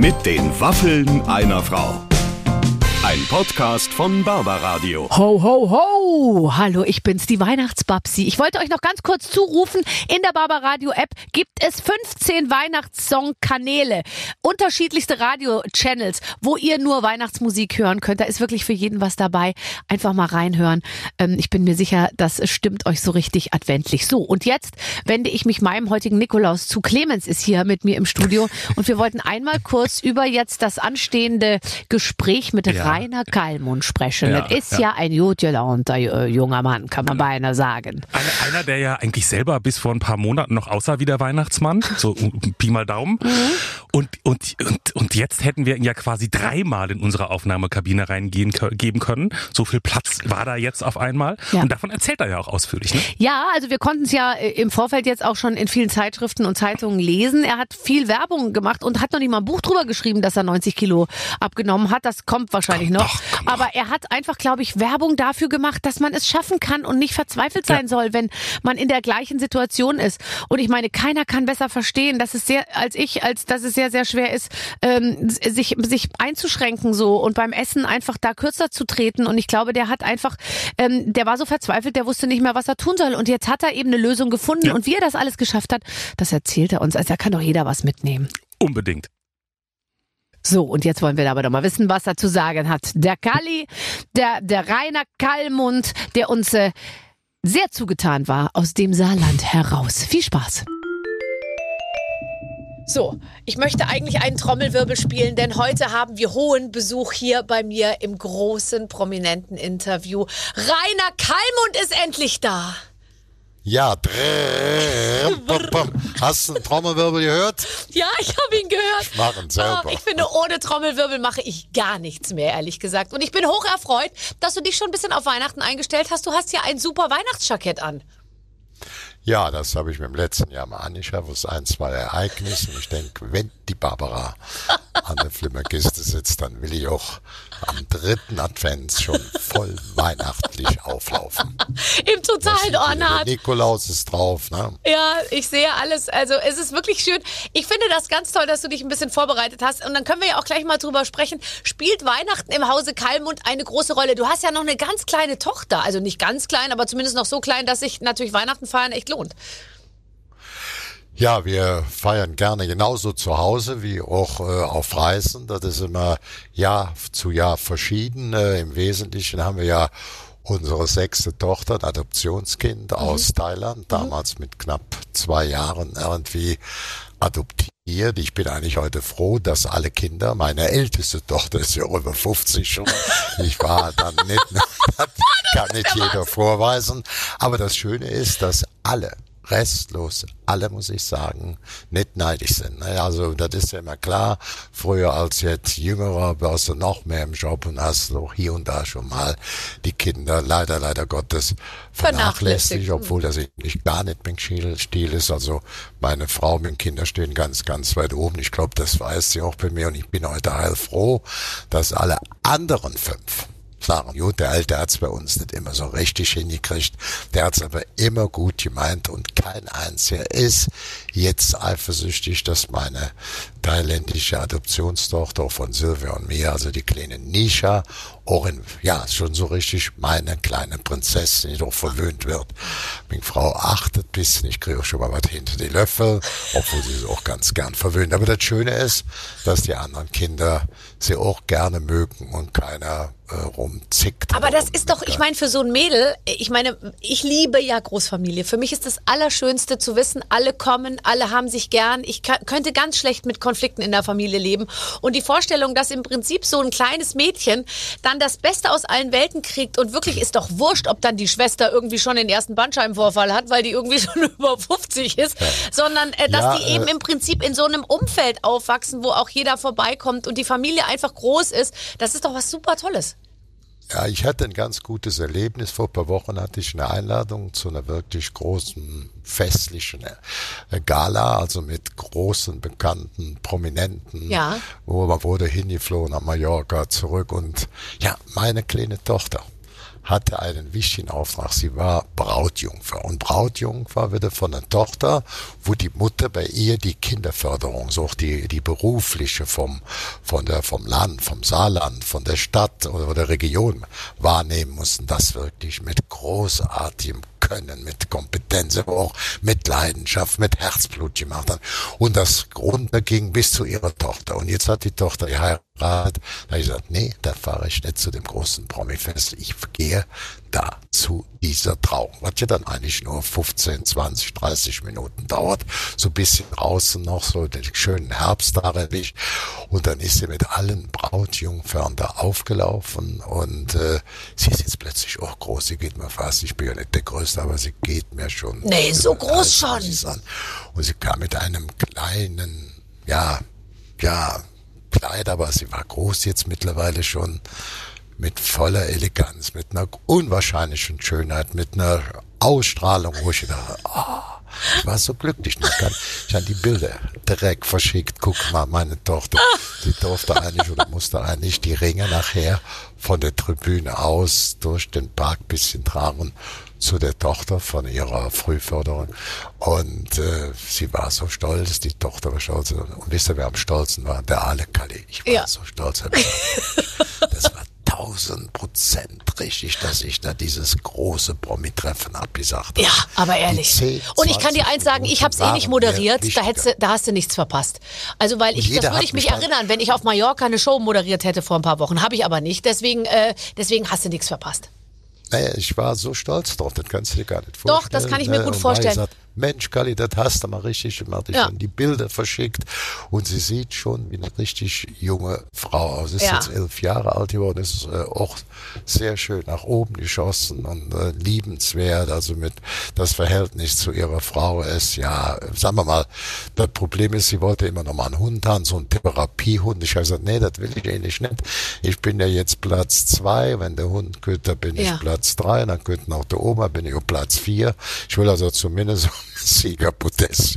Mit den Waffeln einer Frau. Ein Podcast von Barbaradio. Ho, ho, ho! Hallo, ich bin's, die Weihnachtsbabsi. Ich wollte euch noch ganz kurz zurufen, in der Barbaradio-App gibt es 15 Weihnachtssong-Kanäle, unterschiedlichste Radio-Channels, wo ihr nur Weihnachtsmusik hören könnt. Da ist wirklich für jeden was dabei. Einfach mal reinhören. Ich bin mir sicher, das stimmt euch so richtig adventlich. So, und jetzt wende ich mich meinem heutigen Nikolaus zu. Clemens ist hier mit mir im Studio und wir wollten einmal kurz über jetzt das anstehende Gespräch mit Rainer Kallmund sprechen. Das ist ja ein gut gelaunter junger Mann, kann man beinahe sagen. Einer, der ja eigentlich selber bis vor ein paar Monaten noch aussah wie der Weihnachtsmann, so Pi mal Daumen. Und jetzt hätten wir ihn ja quasi 3-mal in unsere Aufnahmekabine reingeben können. So viel Platz war da jetzt auf einmal. Ja. Und davon erzählt er ja auch ausführlich, ne? Ja, also wir konnten es ja im Vorfeld jetzt auch schon in vielen Zeitschriften und Zeitungen lesen. Er hat viel Werbung gemacht und hat noch nicht mal ein Buch drüber geschrieben, dass er 90 Kilo abgenommen hat. Das kommt wahrscheinlich noch. Aber er hat einfach, glaube ich, Werbung dafür gemacht, dass man es schaffen kann und nicht verzweifelt sein soll, wenn man in der gleichen Situation ist. Und ich meine, keiner kann besser verstehen, dass es dass es sehr, sehr schwer ist, sich einzuschränken so und beim Essen einfach da kürzer zu treten. Und ich glaube, der hat einfach, der war so verzweifelt, der wusste nicht mehr, was er tun soll. Und jetzt hat er eben eine Lösung gefunden. Ja. Und wie er das alles geschafft hat, das erzählt er uns. Also da kann doch jeder was mitnehmen. Unbedingt. So, und jetzt wollen wir aber doch mal wissen, was er zu sagen hat. Der Kalli, der Rainer Kallmund, der uns sehr zugetan war aus dem Saarland heraus. Viel Spaß. So, ich möchte eigentlich einen Trommelwirbel spielen, denn heute haben wir hohen Besuch hier bei mir im großen, prominenten Interview. Rainer Kallmund ist endlich da. Ja, hast du einen Trommelwirbel gehört? Ja, ich habe ihn gehört. Ich mache ihn selber. Ich finde, ohne Trommelwirbel mache ich gar nichts mehr, ehrlich gesagt. Und ich bin hoch erfreut, dass du dich schon ein bisschen auf Weihnachten eingestellt hast. Du hast ja ein super Weihnachtsjackett an. Ja, das habe ich mir im letzten Jahr mal angeschafft, aus 1-2 Ereignissen. Ich denke, wenn die Barbara an der Flimmerkiste sitzt, dann will ich auch am 3. Advent schon voll weihnachtlich auflaufen. Im totalen Ornat. Der Nikolaus ist drauf, ne? Ja, ich sehe alles. Also es ist wirklich schön. Ich finde das ganz toll, dass du dich ein bisschen vorbereitet hast. Und dann können wir ja auch gleich mal drüber sprechen. Spielt Weihnachten im Hause Kallmund eine große Rolle? Du hast ja noch eine ganz kleine Tochter. Also nicht ganz klein, aber zumindest noch so klein, dass sich natürlich Weihnachten feiern echt lohnt. Ja, wir feiern gerne genauso zu Hause wie auch auf Reisen. Das ist immer Jahr zu Jahr verschieden. Im Wesentlichen haben wir ja unsere 6. Tochter, ein Adoptionskind aus Thailand, damals mit knapp 2 Jahren irgendwie adoptiert. Ich bin eigentlich heute froh, dass alle Kinder, meine älteste Tochter ist ja über 50 schon, ich war dann nicht, das kann nicht jeder vorweisen, aber das Schöne ist, dass restlos alle, muss ich sagen, nicht neidisch sind. Also das ist ja immer klar, früher als jetzt Jüngerer warst du noch mehr im Job und hast auch hier und da schon mal die Kinder leider Gottes vernachlässigt, obwohl das nicht gar nicht mein Stil ist. Also meine Frau und meine Kinder stehen ganz, ganz weit oben. Ich glaube, das weiß sie auch bei mir und ich bin heute heilfroh, dass alle anderen 5 sagen, gut, der Alte hat's bei uns nicht immer so richtig hingekriegt, der hat's aber immer gut gemeint und kein einziger ist jetzt eifersüchtig, dass meine thailändische Adoptionstochter von Silvia und mir, also die kleine Nisha, auch schon so richtig meine kleine Prinzessin, die doch verwöhnt wird. Meine Frau achtet ein bisschen, ich kriege auch schon mal was hinter die Löffel, obwohl sie auch ganz gern verwöhnt. Aber das Schöne ist, dass die anderen Kinder sie auch gerne mögen und keiner rumzickt. Aber das ist doch, ich meine, für so ein Mädel, ich meine, ich liebe ja Großfamilie. Für mich ist das Allerschönste zu wissen, alle kommen, alle haben sich gern. Ich könnte ganz schlecht mit Konflikten in der Familie leben. Und die Vorstellung, dass im Prinzip so ein kleines Mädchen dann das Beste aus allen Welten kriegt und wirklich ist doch wurscht, ob dann die Schwester irgendwie schon den ersten Bandscheibenvorfall hat, weil die irgendwie schon über 50 ist, sondern dass die eben im Prinzip in so einem Umfeld aufwachsen, wo auch jeder vorbeikommt und die Familie einfach groß ist. Das ist doch was super Tolles. Ja, ich hatte ein ganz gutes Erlebnis. Vor ein paar Wochen hatte ich eine Einladung zu einer wirklich großen festlichen Gala, also mit großen, bekannten, Prominenten. Ja. Wo man wurde hingeflogen nach Mallorca zurück und ja, meine kleine Tochter hatte einen wichtigen Auftrag. Sie war Brautjungfer. Und Brautjungfer wurde von einer Tochter, wo die Mutter bei ihr die Kinderförderung, so auch die berufliche vom Land, vom Saarland, von der Stadt oder der Region wahrnehmen mussten. Das wirklich mit großartigem Können, mit Kompetenz, aber auch mit Leidenschaft, mit Herzblut gemacht hat. Und das runterging bis zu ihrer Tochter. Und jetzt hat die Tochter geheiratet. Da habe ich gesagt, nee, da fahre ich nicht zu dem großen Promi-Fest. Ich gehe da zu dieser Trauung. Was ja dann eigentlich nur 15, 20, 30 Minuten dauert. So ein bisschen draußen noch, so den schönen Herbst da erwischt. Und dann ist sie mit allen Brautjungfern da aufgelaufen. Und sie ist jetzt plötzlich auch groß. Sie geht mir fast, ich bin ja nicht der Größte, aber sie geht mir schon. Nee, so groß schon. Und sie kam mit einem kleinen, Kleid, aber sie war groß jetzt mittlerweile schon, mit voller Eleganz, mit einer unwahrscheinlichen Schönheit, mit einer Ausstrahlung, wo ich dachte, ich war so glücklich. Ich habe die Bilder direkt verschickt. Guck mal, meine Tochter, die durfte eigentlich oder musste eigentlich die Ringe nachher von der Tribüne aus durch den Park bisschen tragen zu der Tochter von ihrer Frühförderung. Und sie war so stolz, die Tochter war stolz. Und wisst ihr, wer am stolzen war? Der Ale Kalli. Ich war so stolz. Das war 1000% richtig, dass ich da dieses große Promi-Treffen abgesagt habe. Ja, aber ehrlich. 10, und ich kann dir eins sagen, ich habe es nicht moderiert, da hast du nichts verpasst. Also das würde ich mich erinnern, wenn ich auf Mallorca eine Show moderiert hätte vor ein paar Wochen. Habe ich aber nicht, deswegen hast du nichts verpasst. Naja, ich war so stolz drauf, das kannst du dir gar nicht vorstellen. Doch, das kann ich mir gut vorstellen. Gesagt, Mensch, Kalli, das hast du mal richtig gemacht. Ich habe die Bilder verschickt und sie sieht schon wie eine richtig junge Frau aus. Sie ist jetzt 11 Jahre alt geworden, ist auch sehr schön nach oben geschossen und liebenswert. Also mit das Verhältnis zu ihrer Frau ist sagen wir mal, das Problem ist, sie wollte immer noch mal einen Hund haben, so einen Therapiehund. Ich habe gesagt, nee, das will ich eigentlich nicht. Ich bin ja jetzt Platz 2, wenn der Hund geht, da bin ich Platz 3, dann geht noch der Oma, bin ich auf Platz 4. Ich will also zumindest Siegerpodest.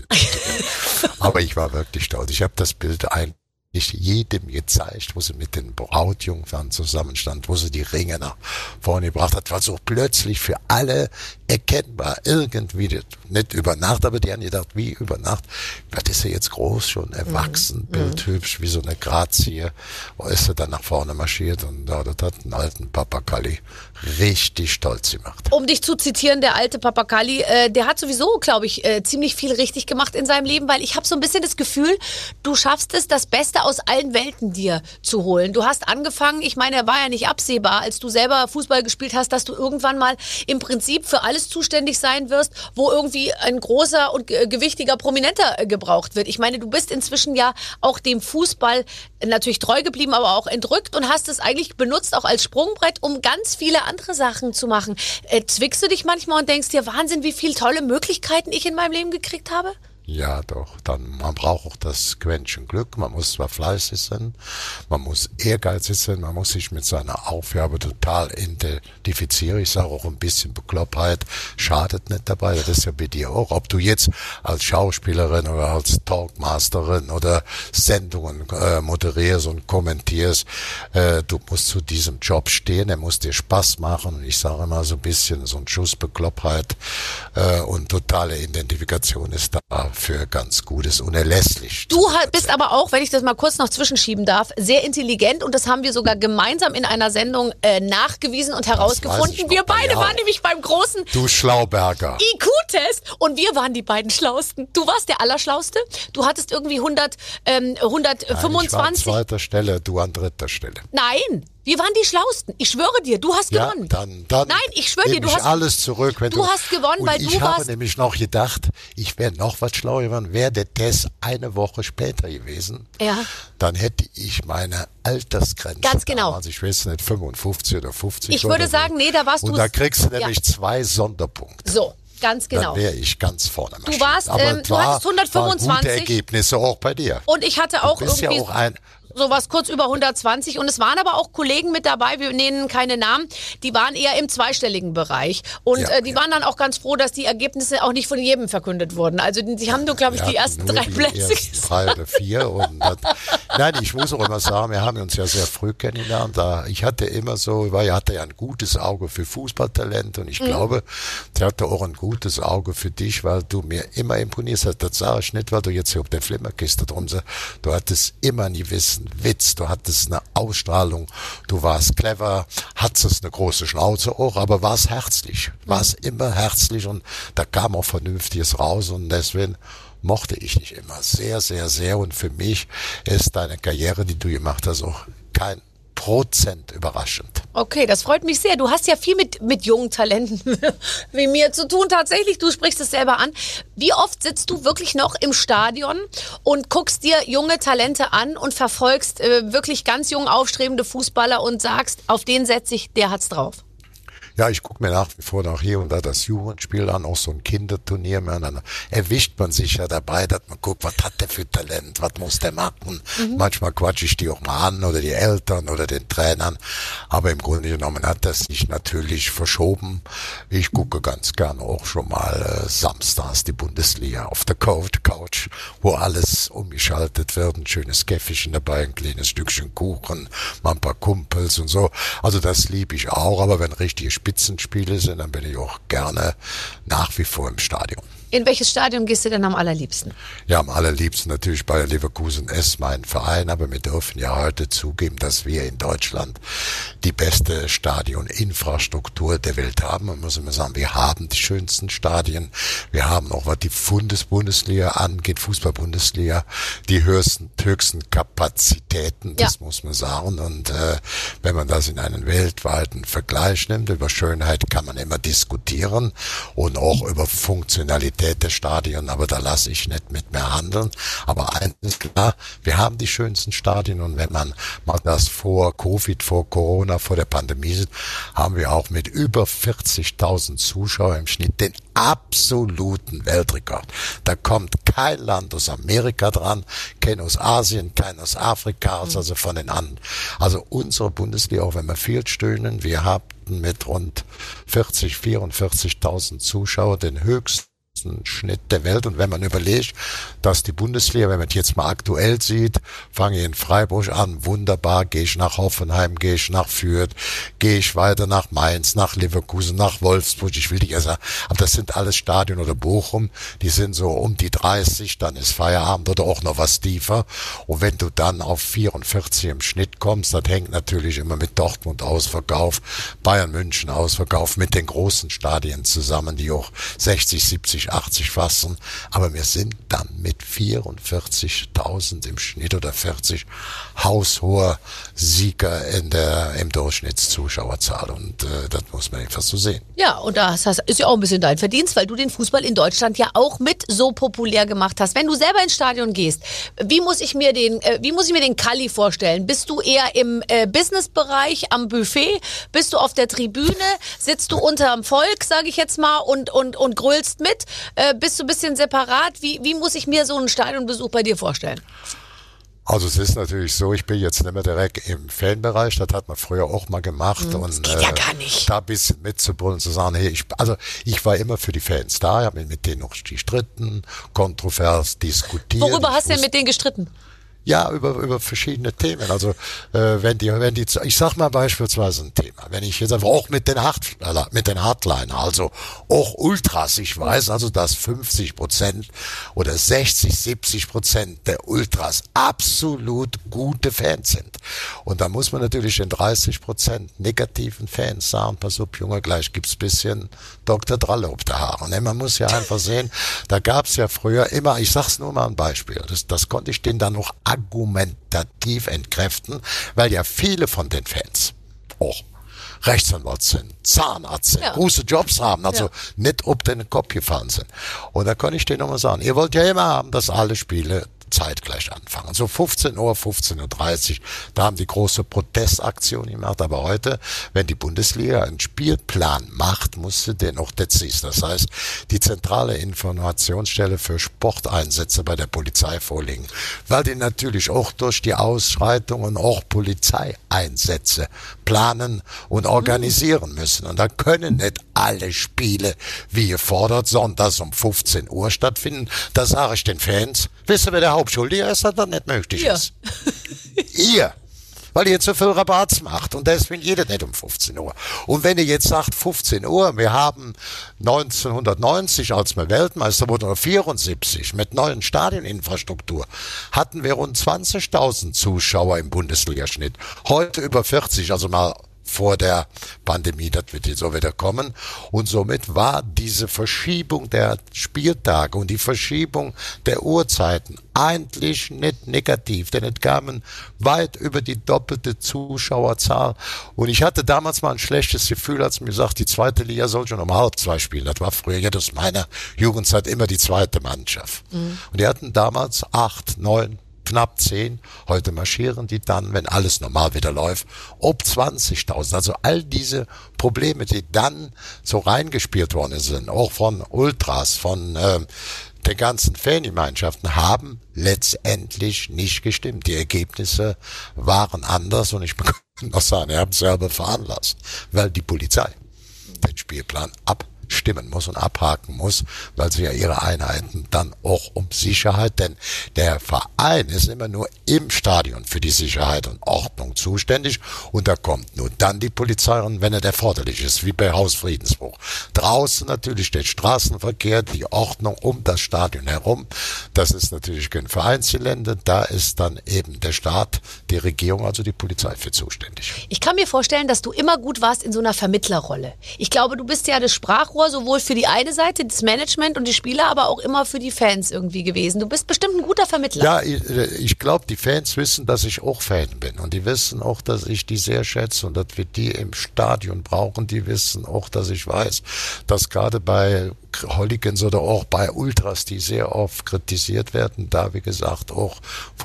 Aber ich war wirklich stolz. Ich habe das Bild eigentlich jedem gezeigt, wo sie mit den Brautjungfern zusammenstand, wo sie die Ringe nach vorne gebracht hat, war so plötzlich für alle erkennbar, irgendwie, nicht über Nacht, aber die haben gedacht, wie über Nacht, was ist er jetzt groß, schon erwachsen, bildhübsch, wie so eine Grazie, wo ist er dann nach vorne marschiert und das hat einen alten Papa Kalli richtig stolz gemacht. Um dich zu zitieren, der alte Papa Kalli, der hat sowieso, glaube ich, ziemlich viel richtig gemacht in seinem Leben, weil ich habe so ein bisschen das Gefühl, du schaffst es, das Beste aus allen Welten dir zu holen. Du hast angefangen, ich meine, er war ja nicht absehbar, als du selber Fußball gespielt hast, dass du irgendwann mal im Prinzip für alles zuständig sein wirst, wo irgendwie ein großer und gewichtiger Prominenter gebraucht wird. Ich meine, du bist inzwischen ja auch dem Fußball natürlich treu geblieben, aber auch entrückt und hast es eigentlich benutzt auch als Sprungbrett, um ganz viele andere Sachen zu machen. Zwickst du dich manchmal und denkst dir, Wahnsinn, wie viele tolle Möglichkeiten ich in meinem Leben gekriegt habe? Ja, doch. Man braucht auch das Quäntchen Glück. Man muss zwar fleißig sein, man muss ehrgeizig sein, man muss sich mit seiner Aufgabe total identifizieren. Ich sage auch ein bisschen Beklopptheit schadet nicht dabei. Das ist ja bei dir auch. Ob du jetzt als Schauspielerin oder als Talkmasterin oder Sendungen moderierst und kommentierst, du musst zu diesem Job stehen, er muss dir Spaß machen. Ich sage immer so ein bisschen so ein Schuss Beklopptheit und totale Identifikation ist da für ganz Gutes, unerlässlich. Du bist aber auch, wenn ich das mal kurz noch zwischenschieben darf, sehr intelligent und das haben wir sogar gemeinsam in einer Sendung nachgewiesen und herausgefunden. Wir beide waren nämlich beim großen Du Schlauberger. IQ-Test und wir waren die beiden Schlausten. Du warst der Allerschlauste. Du hattest irgendwie 125. Nein, ich war an zweiter Stelle, du an dritter Stelle. Nein. Wir waren die Schlausten. Ich schwöre dir, du hast gewonnen. Dann Nein, ich schwöre dir, du hast alles zurück. Wenn du hast gewonnen, weil du warst. Ich habe nämlich noch gedacht, ich wäre noch was schlauer geworden. Wäre der Test eine Woche später gewesen, dann hätte ich meine Altersgrenze. Ganz genau. Also ich weiß nicht, 55 oder 50. Ich würde sagen, nee, da warst du. Und da kriegst du nämlich 2 Sonderpunkte. So. Ganz genau. Dann wäre ich ganz vorne marschiert. Du warst, du hattest 125. Gute Ergebnisse auch bei dir. Und ich hatte auch irgendwie sowas kurz über 120. Und es waren aber auch Kollegen mit dabei, wir nennen keine Namen, die waren eher im zweistelligen Bereich. Und die waren dann auch ganz froh, dass die Ergebnisse auch nicht von jedem verkündet wurden. Also die haben nur, glaube ich, die ersten 3 Plätze. Die ersten 3 oder 4. Und Nein, ich muss auch immer sagen, wir haben uns ja sehr früh kennengelernt. Ich hatte immer so, weil er hatte ja ein gutes Auge für Fußballtalent und ich glaube, er hatte auch ein gutes Auge für dich, weil du mir immer imponierst hast. Das sage ich nicht, weil du jetzt hier auf der Flimmerkiste drum sitzt. Du hattest immer einen gewissen Witz, du hattest eine Ausstrahlung, du warst clever, hattest eine große Schnauze auch, aber warst herzlich, warst immer herzlich und da kam auch Vernünftiges raus und deswegen mochte ich dich immer sehr, sehr, sehr und für mich ist deine Karriere, die du gemacht hast, auch kein Prozent überraschend. Okay, das freut mich sehr. Du hast ja viel mit jungen Talenten wie mir zu tun. Tatsächlich, du sprichst es selber an. Wie oft sitzt du wirklich noch im Stadion und guckst dir junge Talente an und verfolgst wirklich ganz jung aufstrebende Fußballer und sagst, auf den setze ich, der hat's drauf? Ja, ich gucke mir nach wie vor noch hier und da das Jugendspiel an, auch so ein Kinderturnier. Dann erwischt man sich ja dabei, dass man guckt, was hat der für Talent, was muss der machen. Manchmal quatsche ich die auch mal an oder die Eltern oder den Trainern. Aber im Grunde genommen hat das sich natürlich verschoben. Ich gucke ganz gerne auch schon mal samstags die Bundesliga auf der Couch, wo alles umgeschaltet wird. Ein schönes Käffchen dabei, ein kleines Stückchen Kuchen, mal ein paar Kumpels und so. Also das liebe ich auch, aber wenn richtige Spitzenspiele sind, dann bin ich auch gerne nach wie vor im Stadion. In welches Stadion gehst du denn am allerliebsten? Ja, am allerliebsten natürlich bei Leverkusen S, mein Verein, aber wir dürfen ja heute zugeben, dass wir in Deutschland die beste Stadioninfrastruktur der Welt haben. Man muss immer sagen, wir haben die schönsten Stadien. Wir haben auch, was die Bundesliga angeht, Fußball-Bundesliga, die höchsten Kapazitäten, das muss man sagen. Und wenn man das in einen weltweiten Vergleich nimmt, über Schönheit kann man immer diskutieren und auch über Funktionalität der Stadien, aber da lasse ich nicht mit mehr handeln. Aber eins ist klar, wir haben die schönsten Stadien und wenn man mal das vor Covid, vor Corona, vor der Pandemie sieht, haben wir auch mit über 40.000 Zuschauern im Schnitt den absoluten Weltrekord. Da kommt kein Land aus Amerika dran, kein aus Asien, kein aus Afrika, also von den anderen. Also unsere Bundesliga, auch wenn wir viel stöhnen, wir haben mit rund 44.000 Zuschauern den höchsten Schnitt der Welt. Und wenn man überlegt, dass die Bundesliga, wenn man die jetzt mal aktuell sieht, fange ich in Freiburg an, wunderbar, gehe ich nach Hoffenheim, gehe ich nach Fürth, gehe ich weiter nach Mainz, nach Leverkusen, nach Wolfsburg, ich will nicht sagen, aber das sind alles Stadien oder Bochum, die sind so um die 30, dann ist Feierabend oder auch noch was tiefer. Und wenn du dann auf 44 im Schnitt kommst, das hängt natürlich immer mit Dortmund Ausverkauf, Bayern München Ausverkauf, mit den großen Stadien zusammen, die auch 60, 70, 80 fassen, aber wir sind dann mit 44.000 im Schnitt oder 40 haushoher Sieger im Durchschnittszuschauerzahl und das muss man einfach so sehen. Ja, und das ist ja auch ein bisschen dein Verdienst, weil du den Fußball in Deutschland ja auch mit so populär gemacht hast. Wenn du selber ins Stadion gehst, wie muss ich mir den Kalli vorstellen? Bist du eher im Businessbereich am Buffet? Bist du auf der Tribüne? Sitzt du unterm Volk, sage ich jetzt mal, und grölst mit? Bist du ein bisschen separat? Wie muss ich mir so einen Stadionbesuch bei dir vorstellen? Also es ist natürlich so, ich bin jetzt nicht mehr direkt im Fanbereich, das hat man früher auch mal gemacht. Und, das geht ja gar nicht. Da ein bisschen mitzubrüllen, zu sagen, hey, ich war immer für die Fans da, ich habe mit denen noch gestritten, kontrovers diskutiert. Worüber hast du denn mit denen gestritten? Ja, über verschiedene Themen. Also wenn die, ich sag mal beispielsweise ein Thema, wenn ich jetzt einfach auch mit den Hardliner, also auch Ultras, ich weiß also, dass 50% oder 60-70% der Ultras absolut gute Fans sind. Und da muss man natürlich den 30% negativen Fans sagen, pass auf, Junge, gleich gibt's bisschen Dr. Dralle auf der Haare. Und man muss ja einfach sehen, da gab's ja früher immer, ich sag's nur mal ein Beispiel, das konnte ich denen dann noch argumentativ entkräften, weil ja viele von den Fans auch Rechtsanwalt sind, Zahnarzt sind, große Jobs haben, also nicht ob den Kopf gefallen sind. Und da kann ich denen nochmal sagen, ihr wollt ja immer haben, dass alle Spiele zeitgleich anfangen. So 15 Uhr, 15.30 Uhr, da haben die große Protestaktion gemacht. Aber heute, wenn die Bundesliga einen Spielplan macht, muss sie den auch dezidieren. Das heißt, die zentrale Informationsstelle für Sporteinsätze bei der Polizei vorliegen. Weil die natürlich auch durch die Ausschreitungen auch Polizeieinsätze planen und organisieren müssen. Und da können nicht alle Spiele, wie gefordert, sonntags um 15 Uhr stattfinden. Da sage ich den Fans, wisst ihr, wer der Hauptschuldige ist, dass das nicht möglich ist. Ihr. Weil ihr zu viel Rabatz macht und deswegen geht es nicht um 15 Uhr. Und wenn ihr jetzt sagt 15 Uhr, wir haben 1990, als wir Weltmeister wurden, oder 74, mit neuen Stadioninfrastruktur, hatten wir rund 20.000 Zuschauer im Bundesligaschnitt. Heute über 40, also mal vor der Pandemie, das wird jetzt so wieder kommen. Und somit war diese Verschiebung der Spieltage und die Verschiebung der Uhrzeiten eigentlich nicht negativ, denn es kamen weit über die doppelte Zuschauerzahl. Und ich hatte damals mal ein schlechtes Gefühl, als mir gesagt, die zweite Liga soll schon um 1:30 spielen. Das war früher ja aus meiner Jugendzeit immer die zweite Mannschaft. Und die hatten damals 8, 9, knapp 10, heute marschieren die dann, wenn alles normal wieder läuft, ob 20.000. Also all diese Probleme, die dann so reingespielt worden sind, auch von Ultras, von den ganzen Fangemeinschaften, haben letztendlich nicht gestimmt. Die Ergebnisse waren anders und ich kann noch sagen, ihr habt es selber veranlasst, weil die Polizei den Spielplan abstimmen muss und abhaken muss, weil sie ja ihre Einheiten dann auch um Sicherheit, denn der Verein ist immer nur im Stadion für die Sicherheit und Ordnung zuständig und da kommt nur dann die Polizei an, wenn er erforderlich ist, wie bei Hausfriedensbruch. Draußen natürlich der Straßenverkehr, die Ordnung um das Stadion herum, das ist natürlich kein Vereinsgelände, da ist dann eben der Staat, die Regierung, also die Polizei für zuständig. Ich kann mir vorstellen, dass du immer gut warst in so einer Vermittlerrolle. Ich glaube, du bist ja das Sprachrohr sowohl für die eine Seite, das Management und die Spieler, aber auch immer für die Fans irgendwie gewesen. Du bist bestimmt ein guter Vermittler. Ja, ich glaube, die Fans wissen, dass ich auch Fan bin und die wissen auch, dass ich die sehr schätze und dass wir die im Stadion brauchen. Die wissen auch, dass ich weiß, dass gerade bei Hooligans oder auch bei Ultras, die sehr oft kritisiert werden, da wie gesagt auch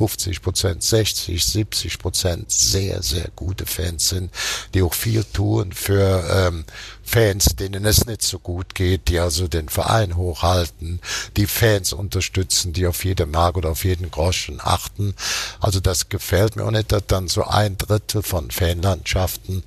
50%, 60, 70% sehr, sehr gute Fans sind, die auch viel tun für Fans, denen es nicht so gut geht, die also den Verein hochhalten, die Fans unterstützen, die auf jede Mark oder auf jeden Groschen achten. Also das gefällt mir auch nicht, dass dann so 1/3 von Fanlandschaften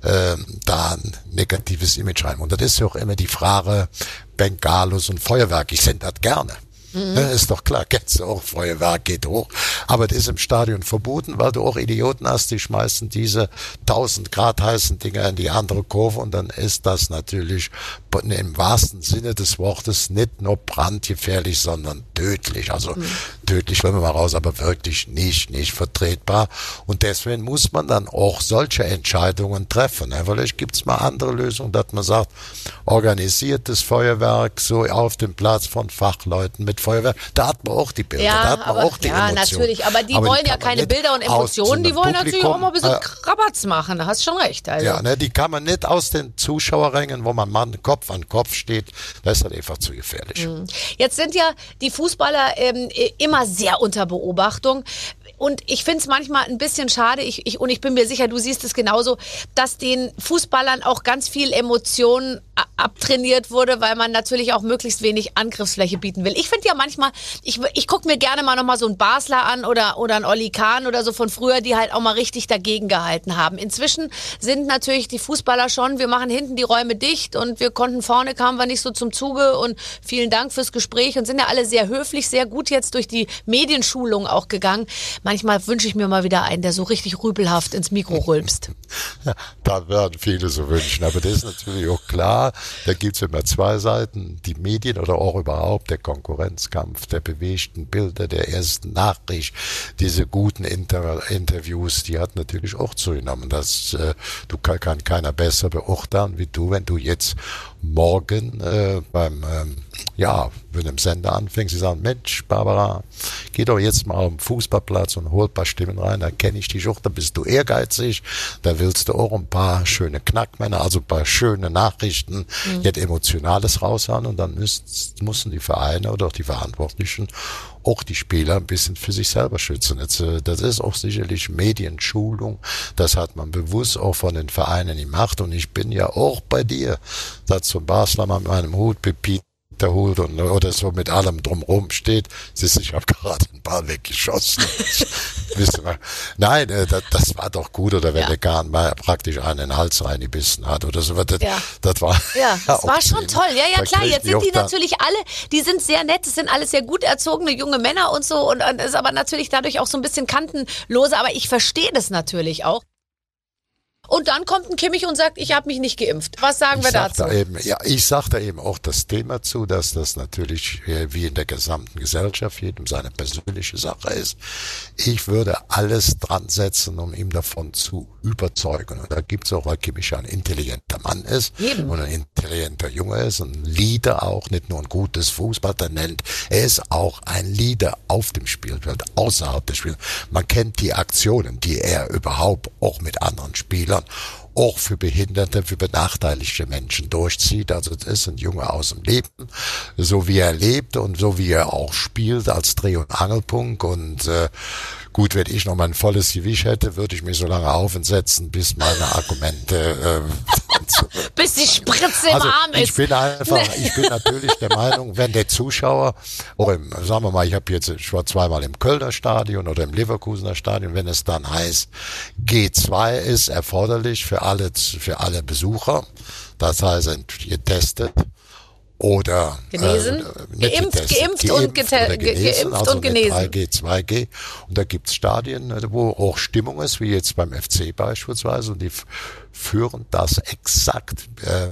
da ein negatives Image rein. Und das ist ja auch immer die Frage, Bengalos und Feuerwerk, ich sende das gerne. Ist doch klar, kennst du auch, Feuerwerk geht hoch. Aber das ist im Stadion verboten, weil du auch Idioten hast, die schmeißen diese 1000 Grad heißen Dinger in die andere Kurve und dann ist das natürlich im wahrsten Sinne des Wortes nicht nur brandgefährlich, sondern tödlich. Also tödlich, wenn wir mal raus, aber wirklich nicht vertretbar. Und deswegen muss man dann auch solche Entscheidungen treffen. Vielleicht gibt's mal andere Lösungen, dass man sagt, organisiertes Feuerwerk so auf dem Platz von Fachleuten mit Feuerwerk, da hat man auch die Bilder, da hat man auch die Emotionen. Ja, natürlich, aber die wollen ja keine Bilder und Emotionen, die wollen natürlich auch mal ein bisschen Rabatz machen, da hast schon recht. Also. Ja, die kann man nicht aus den Zuschauerrängen, wo man Mann Kopf an Kopf steht, das ist halt einfach zu gefährlich. Jetzt sind ja die Fußballer immer sehr unter Beobachtung. Und ich finde es manchmal ein bisschen schade, und ich bin mir sicher, du siehst es genauso, dass den Fußballern auch ganz viel Emotionen abtrainiert wurde, weil man natürlich auch möglichst wenig Angriffsfläche bieten will. Ich finde ja manchmal, ich gucke mir gerne mal nochmal so einen Basler an oder einen Olli Kahn oder so von früher, die halt auch mal richtig dagegen gehalten haben. Inzwischen sind natürlich die Fußballer schon, wir machen hinten die Räume dicht und wir konnten vorne, kamen wir nicht so zum Zuge und vielen Dank fürs Gespräch und sind ja alle sehr höflich, sehr gut jetzt durch die Medienschulung auch gegangen. Manchmal wünsche ich mir mal wieder einen, der so richtig rüpelhaft ins Mikro rülpst. Ja, da werden viele so wünschen, aber das ist natürlich auch klar, da gibt's immer zwei Seiten, die Medien oder auch überhaupt der Konkurrenzkampf, der bewegten Bilder, der ersten Nachricht, diese guten Interviews, die hat natürlich auch zugenommen. Das kann keiner besser beurteilen wie du, wenn du jetzt morgen mit dem Sender anfängst, sie sagen, Mensch, Barbara, geh doch jetzt mal auf den Fußballplatz und hol ein paar Stimmen rein, da kenne ich dich auch, da bist du ehrgeizig, da willst du auch ein paar schöne Knackmänner, also ein paar schöne Nachrichten, jetzt Emotionales raushauen und dann müssen die Vereine oder auch die Verantwortlichen auch die Spieler ein bisschen für sich selber schützen. Das ist auch sicherlich Medienschulung, das hat man bewusst auch von den Vereinen gemacht und ich bin ja auch bei dir, da zum Basler mal mit meinem Hut Pepin runterholt oder so mit allem drumherum steht. Siehst du, ich habe gerade den Ball weggeschossen. Wisst ihr, nein, das war doch gut, oder wenn der Garn mal praktisch einen in den Hals reingebissen hat oder so. Das war das war schon toll. Ja, klar, jetzt sind die natürlich alle, die sind sehr nett, das sind alles sehr gut erzogene junge Männer und so und ist aber natürlich dadurch auch so ein bisschen kantenlose, aber ich verstehe das natürlich auch. Und dann kommt ein Kimmich und sagt, ich habe mich nicht geimpft. Was sagen wir dazu? Ich sage da eben auch das Thema zu, dass das natürlich wie in der gesamten Gesellschaft jedem seine persönliche Sache ist. Ich würde alles dran setzen, um ihm davon zu überzeugen. Und da gibt's auch, weil Kimmich ja ein intelligenter Mann ist und ein intelligenter Junge ist, ein Leader auch, nicht nur ein gutes Fußballtalent. Er ist auch ein Leader auf dem Spielfeld, außerhalb des Spiels. Man kennt die Aktionen, die er überhaupt auch mit anderen Spielern auch für Behinderte, für benachteiligte Menschen durchzieht. Also das ist ein Junge aus dem Leben, so wie er lebt und so wie er auch spielt als Dreh- und Angelpunkt. Und gut, wenn ich noch mal ein volles Gewicht hätte, würde ich mich so lange aufsetzen, bis meine Argumente bis die Spritze im Arm ist. Ich bin natürlich der Meinung, wenn der Zuschauer, sagen wir mal, ich war zweimal im Kölner Stadion oder im Leverkusener Stadion, wenn es dann heißt, G2 ist erforderlich für alle Besucher, das heißt getestet oder genesen, geimpft und genesen. Also 3G, 2G. Und da gibt's Stadien, wo auch Stimmung ist, wie jetzt beim FC beispielsweise, und die führen das exakt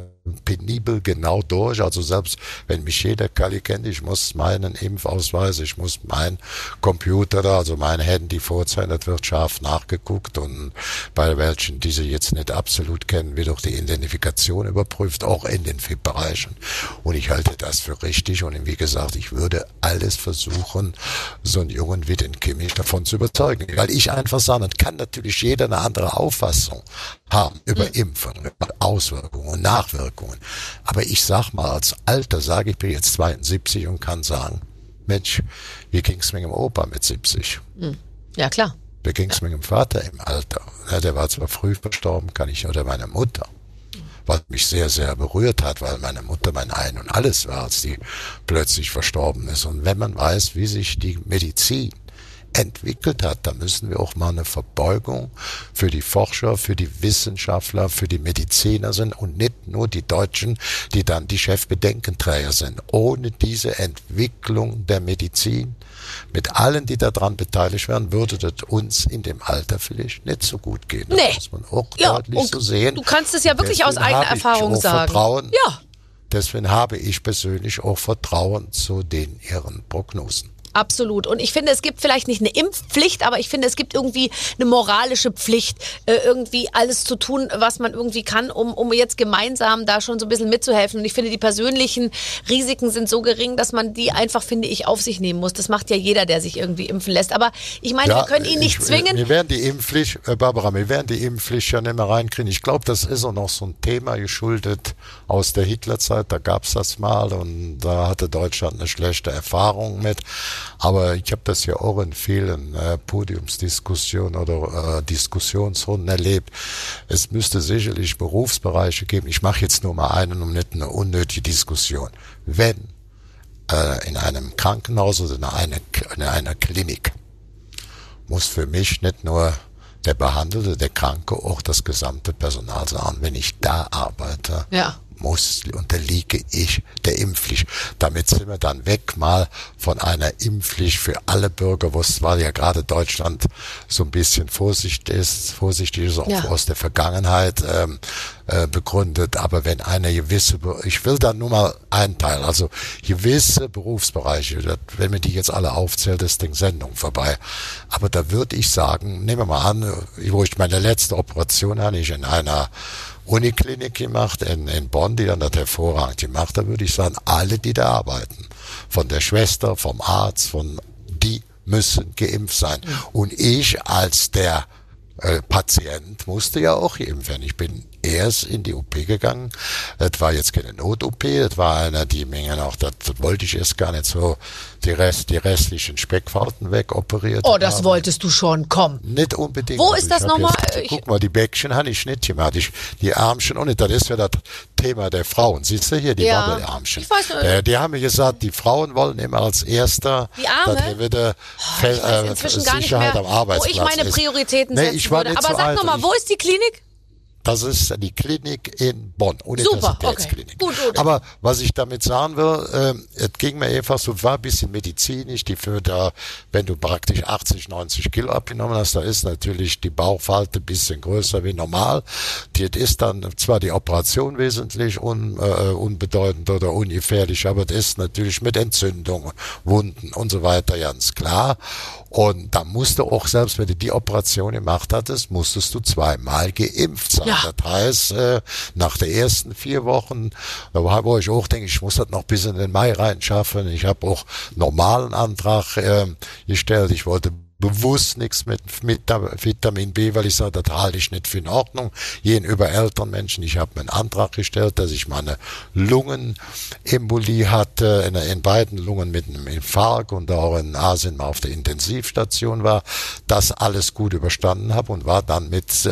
penibel genau durch. Also selbst wenn mich jeder Kalli kennt, ich muss meinen Impfausweis, ich muss mein Computer da, also mein Handy vorzeigen, das wird scharf nachgeguckt, und bei welchen, die sie jetzt nicht absolut kennen, wird auch die Identifikation überprüft, auch in den VIP-Bereichen. Und ich halte das für richtig, und wie gesagt, ich würde alles versuchen, so einen Jungen wie den Kimmich davon zu überzeugen. Weil ich einfach sage, kann natürlich jeder eine andere Auffassung haben über Impfen, über Auswirkungen und Nachwirkungen. Aber ich sag mal, als Alter sage ich bin jetzt 72 und kann sagen, Mensch, wie ging's mir dem Opa mit 70? Ja, klar. Wie ging's mir dem Vater im Alter? Ja, der war zwar früh verstorben, oder meine Mutter. Was mich sehr, sehr berührt hat, weil meine Mutter mein Ein und Alles war, als die plötzlich verstorben ist. Und wenn man weiß, wie sich die Medizin entwickelt hat, da müssen wir auch mal eine Verbeugung für die Forscher, für die Wissenschaftler, für die Mediziner sind und nicht nur die Deutschen, die dann die Chefbedenkenträger sind. Ohne diese Entwicklung der Medizin, mit allen, die daran beteiligt werden, würde das uns in dem Alter vielleicht nicht so gut gehen. Das muss man auch deutlich so sehen. Du kannst es ja wirklich aus eigener Erfahrung sagen. Deswegen habe ich persönlich auch Vertrauen zu ihren Prognosen. Absolut. Und ich finde, es gibt vielleicht nicht eine Impfpflicht, aber ich finde, es gibt irgendwie eine moralische Pflicht, irgendwie alles zu tun, was man irgendwie kann, um jetzt gemeinsam da schon so ein bisschen mitzuhelfen. Und ich finde, die persönlichen Risiken sind so gering, dass man die einfach, finde ich, auf sich nehmen muss. Das macht ja jeder, der sich irgendwie impfen lässt. Aber ich meine, wir können ihn nicht zwingen. Wir werden die Impfpflicht, Barbara, ja nicht mehr reinkriegen. Ich glaube, das ist auch noch so ein Thema geschuldet aus der Hitlerzeit. Da gab's das mal, und da hatte Deutschland eine schlechte Erfahrung mit. Aber ich habe das ja auch in vielen Podiumsdiskussionen oder Diskussionsrunden erlebt. Es müsste sicherlich Berufsbereiche geben. Ich mache jetzt nur mal einen, um nicht eine unnötige Diskussion. Wenn in einem Krankenhaus oder in einer Klinik muss für mich nicht nur der Behandelte, der Kranke, auch das gesamte Personal sagen, wenn ich da arbeite, unterliege ich der Impfpflicht. Damit sind wir dann weg mal von einer Impfpflicht für alle Bürger, weil ja gerade Deutschland so ein bisschen vorsichtig ist auch aus der Vergangenheit begründet. Aber wenn ich will da nur mal einen Teil, also gewisse Berufsbereiche, wenn man die jetzt alle aufzählt, ist die Sendung vorbei. Aber da würde ich sagen, nehmen wir mal an, wo ich meine letzte Operation habe ich in einer Uniklinik gemacht in Bonn, die dann das hervorragend gemacht. Da würde ich sagen, alle, die da arbeiten, von der Schwester, vom Arzt, die müssen geimpft sein. Und ich als der Patient musste ja auch geimpft werden. Ich bin erst in die OP gegangen. Das war jetzt keine Not-OP, das war einer, die Menge noch, das wollte ich erst gar nicht so, die restlichen Speckfalten wegoperiert. Oh, das wolltest du schon, komm. Nicht unbedingt. Wo ist das nochmal? Guck mal, die Bäckchen habe ich nicht gemacht, die Ärmchen auch nicht, das ist ja das Thema der Frauen. Siehst du hier, die Wabbelärmchen. Ich weiß nicht. Die haben mir gesagt, die Frauen wollen immer als erster, die Arme? dass wieder Sicherheit am Arbeitsplatz wo ich meine Prioritäten setzen würde. Aber sag nochmal, wo ist die Klinik? Das ist die Klinik in Bonn, Universitätsklinik. Okay. Gut. Aber was ich damit sagen will, es ging mir einfach so, war ein bisschen medizinisch, wenn du praktisch 80, 90 Kilo abgenommen hast, da ist natürlich die Bauchfalte ein bisschen größer wie normal. Das ist dann zwar die Operation wesentlich unbedeutend oder ungefährlich, aber das ist natürlich mit Entzündungen, Wunden und so weiter ganz klar. Und da musst du auch, selbst wenn du die Operation gemacht hattest, musstest du 2-mal geimpft sein. Ja. Das heißt, nach den ersten 4 Wochen, wo ich auch denke, ich muss das noch bis in den Mai reinschaffen. Ich habe auch normalen Antrag gestellt. Ich wollte bewusst nichts mit Vitamin B, weil ich sage, das halte ich nicht für in Ordnung. Gegenüber älteren Menschen, ich habe mir einen Antrag gestellt, dass ich meine Lungenembolie hatte, in beiden Lungen mit einem Infarkt und auch in Asien mal auf der Intensivstation war, das alles gut überstanden habe und war dann mit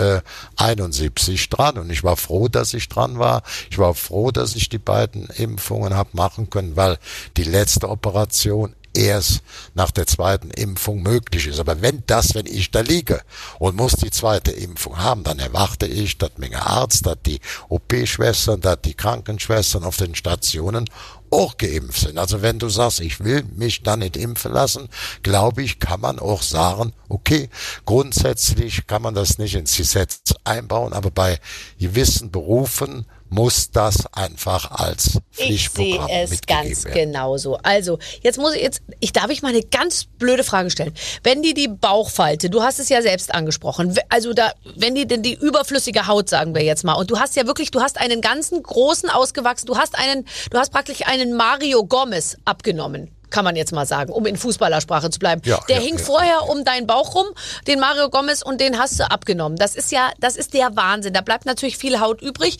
71 dran. Und ich war froh, dass ich dran war. Ich war froh, dass ich die beiden Impfungen habe machen können, weil die letzte Operation erst nach der zweiten Impfung möglich ist. Aber wenn ich da liege und muss die zweite Impfung haben, dann erwarte ich, dass mein Arzt, dass die OP-Schwestern, dass die Krankenschwestern auf den Stationen auch geimpft sind. Also wenn du sagst, ich will mich da nicht impfen lassen, glaube ich, kann man auch sagen, okay, grundsätzlich kann man das nicht ins Gesetz einbauen, aber bei gewissen Berufen muss das einfach als Pflichtprogramm mitgegeben werden. Ich sehe es ganz genauso. Also, darf ich mal eine ganz blöde Frage stellen. Wenn die Bauchfalte, du hast es ja selbst angesprochen, also wenn die denn die überflüssige Haut, sagen wir jetzt mal, und du hast einen ganzen großen ausgewachsen, du hast praktisch einen Mario Gomez abgenommen. Kann man jetzt mal sagen, um in Fußballersprache zu bleiben. Der hing vorher um deinen Bauch rum, den Mario Gomez, und den hast du abgenommen. Das ist der Wahnsinn. Da bleibt natürlich viel Haut übrig.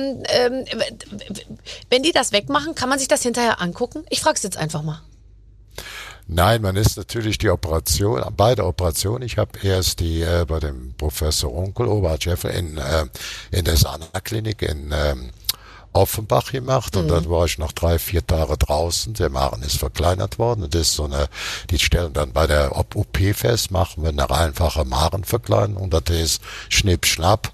Wenn die das wegmachen, kann man sich das hinterher angucken? Ich frage es jetzt einfach mal. Nein, man ist natürlich bei der Operation. Ich habe erst bei dem Professor Onkel, Oberarzt Schäfer, in der Sana-Klinik in Offenbach gemacht und dann war ich noch 3-4 Tage draußen. Der Magen ist verkleinert worden. Das ist die stellen dann bei der OP fest, machen wir eine einfache Magenverkleinerung und das ist Schnipp, Schnapp.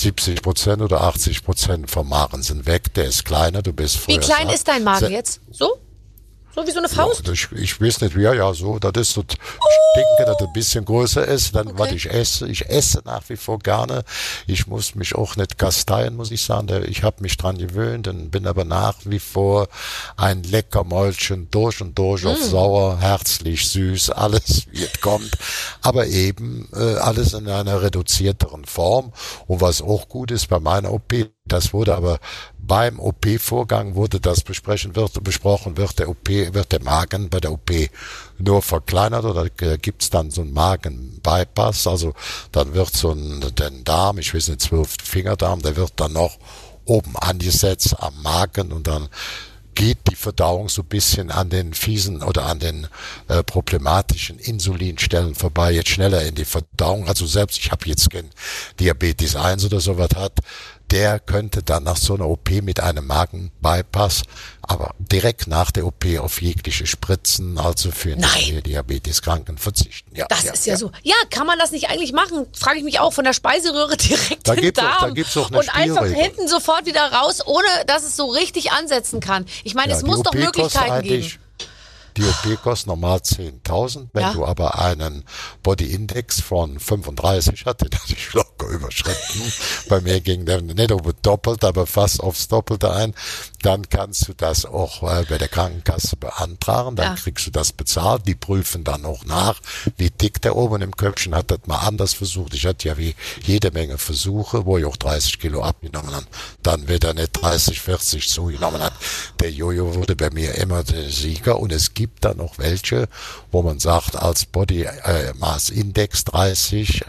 70% oder 80% vom Magen sind weg. Der ist kleiner, du bist früher. Wie klein ist dein Magen jetzt? So? So wie so eine Faust? Ja, ich weiß nicht, so, das ist so, ich denke, dass das ein bisschen größer ist, was ich esse. Ich esse nach wie vor gerne. Ich muss mich auch nicht kasteien, muss ich sagen. Ich habe mich dran gewöhnt und bin aber nach wie vor ein Leckermäulchen durch und durch auf sauer, herzlich, süß, alles wie es kommt. Aber eben alles in einer reduzierteren Form. Und was auch gut ist bei meiner OP, das wurde aber beim OP-Vorgang wurde das besprochen wird der Magen bei der OP nur verkleinert oder gibt's dann so einen Magen-Bypass, also dann wird den Darm, ich weiß nicht, 12 Fingerdarm, der wird dann noch oben angesetzt am Magen und dann geht die Verdauung so ein bisschen an den fiesen oder an den problematischen Insulinstellen vorbei, jetzt schneller in die Verdauung. Also selbst, ich habe jetzt kein Diabetes 1 oder sowas hat, der könnte dann nach so einer OP mit einem Magen-Bypass, aber direkt nach der OP auf jegliche Spritzen, also für Diabeteskranken verzichten. Ja, das ist ja so. Ja, kann man das nicht eigentlich machen? Frage ich mich auch, von der Speiseröhre direkt in den Darm. Da gibt's auch eine und einfach hinten sofort wieder raus, ohne dass es so richtig ansetzen kann. Ich meine, es muss doch Möglichkeiten geben. Die OP kostet normal 10.000. Wenn du aber einen Body Index von 35 hast, den hatte ich locker überschritten. Bei mir ging der nicht über doppelt, aber fast aufs Doppelte ein. Dann kannst du das auch bei der Krankenkasse beantragen. Dann kriegst du das bezahlt. Die prüfen dann auch nach, wie dick der oben im Köpfchen hat. Das mal anders versucht. Ich hatte ja wie jede Menge Versuche, wo ich auch 30 Kilo abgenommen habe. Dann wieder nicht 30, 40 zugenommen hat. Der Jojo wurde bei mir immer der Sieger und es gibt dann noch welche, wo man sagt, als Body Mass Index 30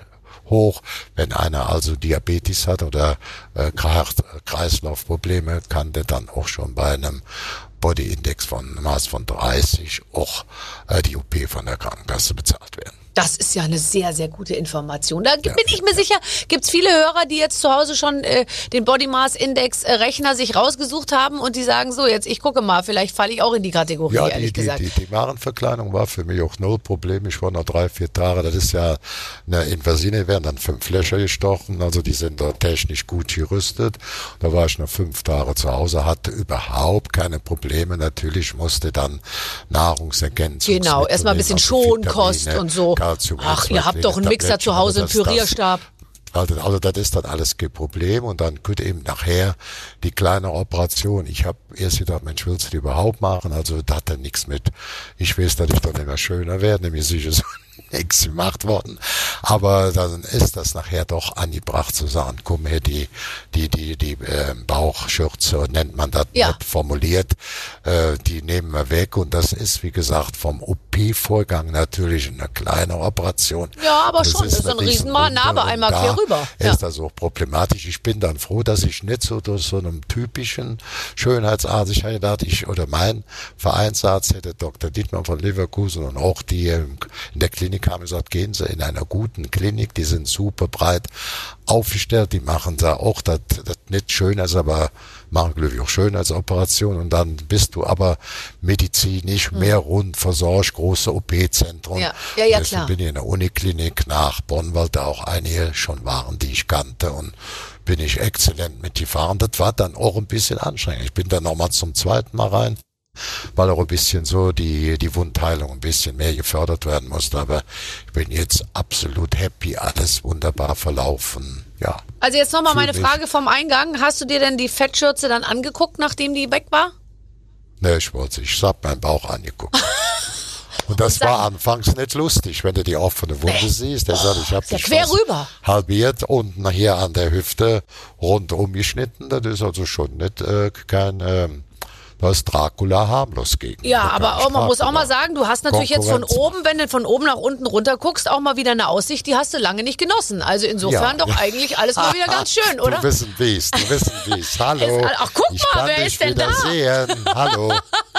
hoch. Wenn einer also Diabetes hat oder Kreislaufprobleme, kann der dann auch schon bei einem Body-Index von Maß von 30 auch die OP von der Krankenkasse bezahlt werden. Das ist ja eine sehr, sehr gute Information. Da bin ich mir sicher, gibt's viele Hörer, die jetzt zu Hause schon den Body Mass Index Rechner sich rausgesucht haben und die sagen so, jetzt ich gucke mal, vielleicht falle ich auch in die Kategorie, ehrlich gesagt. Die Magenverkleinerung war für mich auch null Problem. Ich war noch 3-4 Tage, das ist ja eine Invasion, werden dann 5 Löcher gestochen, also die sind da technisch gut gerüstet. Da war ich noch 5 Tage zu Hause, hatte überhaupt keine Probleme. Natürlich musste dann Nahrungsergänzungsmittel. Genau, erstmal ein bisschen Schonkost und so. Ach, ihr habt doch einen Mixer zu Hause, einen Pürierstab. Also das ist dann alles kein Problem und dann könnte eben nachher die kleine Operation. Ich habe erst gedacht, Mensch, willst du die überhaupt machen? Also da hat er nichts mit. Ich weiß, dass ich dann immer schöner werde, nämlich sicher so nichts gemacht worden. Aber dann ist das nachher doch angebracht zu sagen, komm her, die Bauchschürze, nennt man das, nicht formuliert, die nehmen wir weg und das ist, wie gesagt, vom OP-Vorgang natürlich eine kleine Operation. Ja, aber schon, das ist ein Riesennarbe einmal quer rüber. Ist das auch problematisch. Ich bin dann froh, dass ich nicht so durch so einem typischen Schönheitsarzt, ich hätte gedacht, mein Vereinsarzt hätte Dr. Dietmar von Leverkusen und auch die in der Klinik haben gesagt, gehen Sie in einer guten Klinik, die sind super breit aufgestellt, die machen da auch das nicht schön, also aber machen glaube ich auch Schönheitsoperation und dann bist du aber medizinisch mehr rund versorgt, große OP-Zentren. Ja, klar. Bin ich in der Uniklinik nach Bonn, weil da auch einige schon waren, die ich kannte und bin ich exzellent mitgefahren. Das war dann auch ein bisschen anstrengend. Ich bin dann nochmal zum zweiten Mal rein, weil auch ein bisschen so die Wundheilung ein bisschen mehr gefördert werden musste. Aber ich bin jetzt absolut happy, alles wunderbar verlaufen. Ja. Also jetzt nochmal meine Frage vom Eingang. Hast du dir denn die Fettschürze dann angeguckt, nachdem die weg war? Ne, ich habe meinen Bauch angeguckt. Und das war anfangs nicht lustig, wenn du die offene Wunde siehst. Der sagt, ich habe dich quer rüber halbiert und nachher an der Hüfte rundum geschnitten. Das ist also schon nicht da ist Dracula harmlos gegen. Ja, aber man muss auch mal sagen, du hast natürlich jetzt von oben, wenn du von oben nach unten runter guckst, auch mal wieder eine Aussicht, die hast du lange nicht genossen. Also insofern doch eigentlich alles mal wieder ganz schön, oder? Du wissen wie's. Hallo. Ach, guck mal, wer ist denn da? Sehen. Hallo.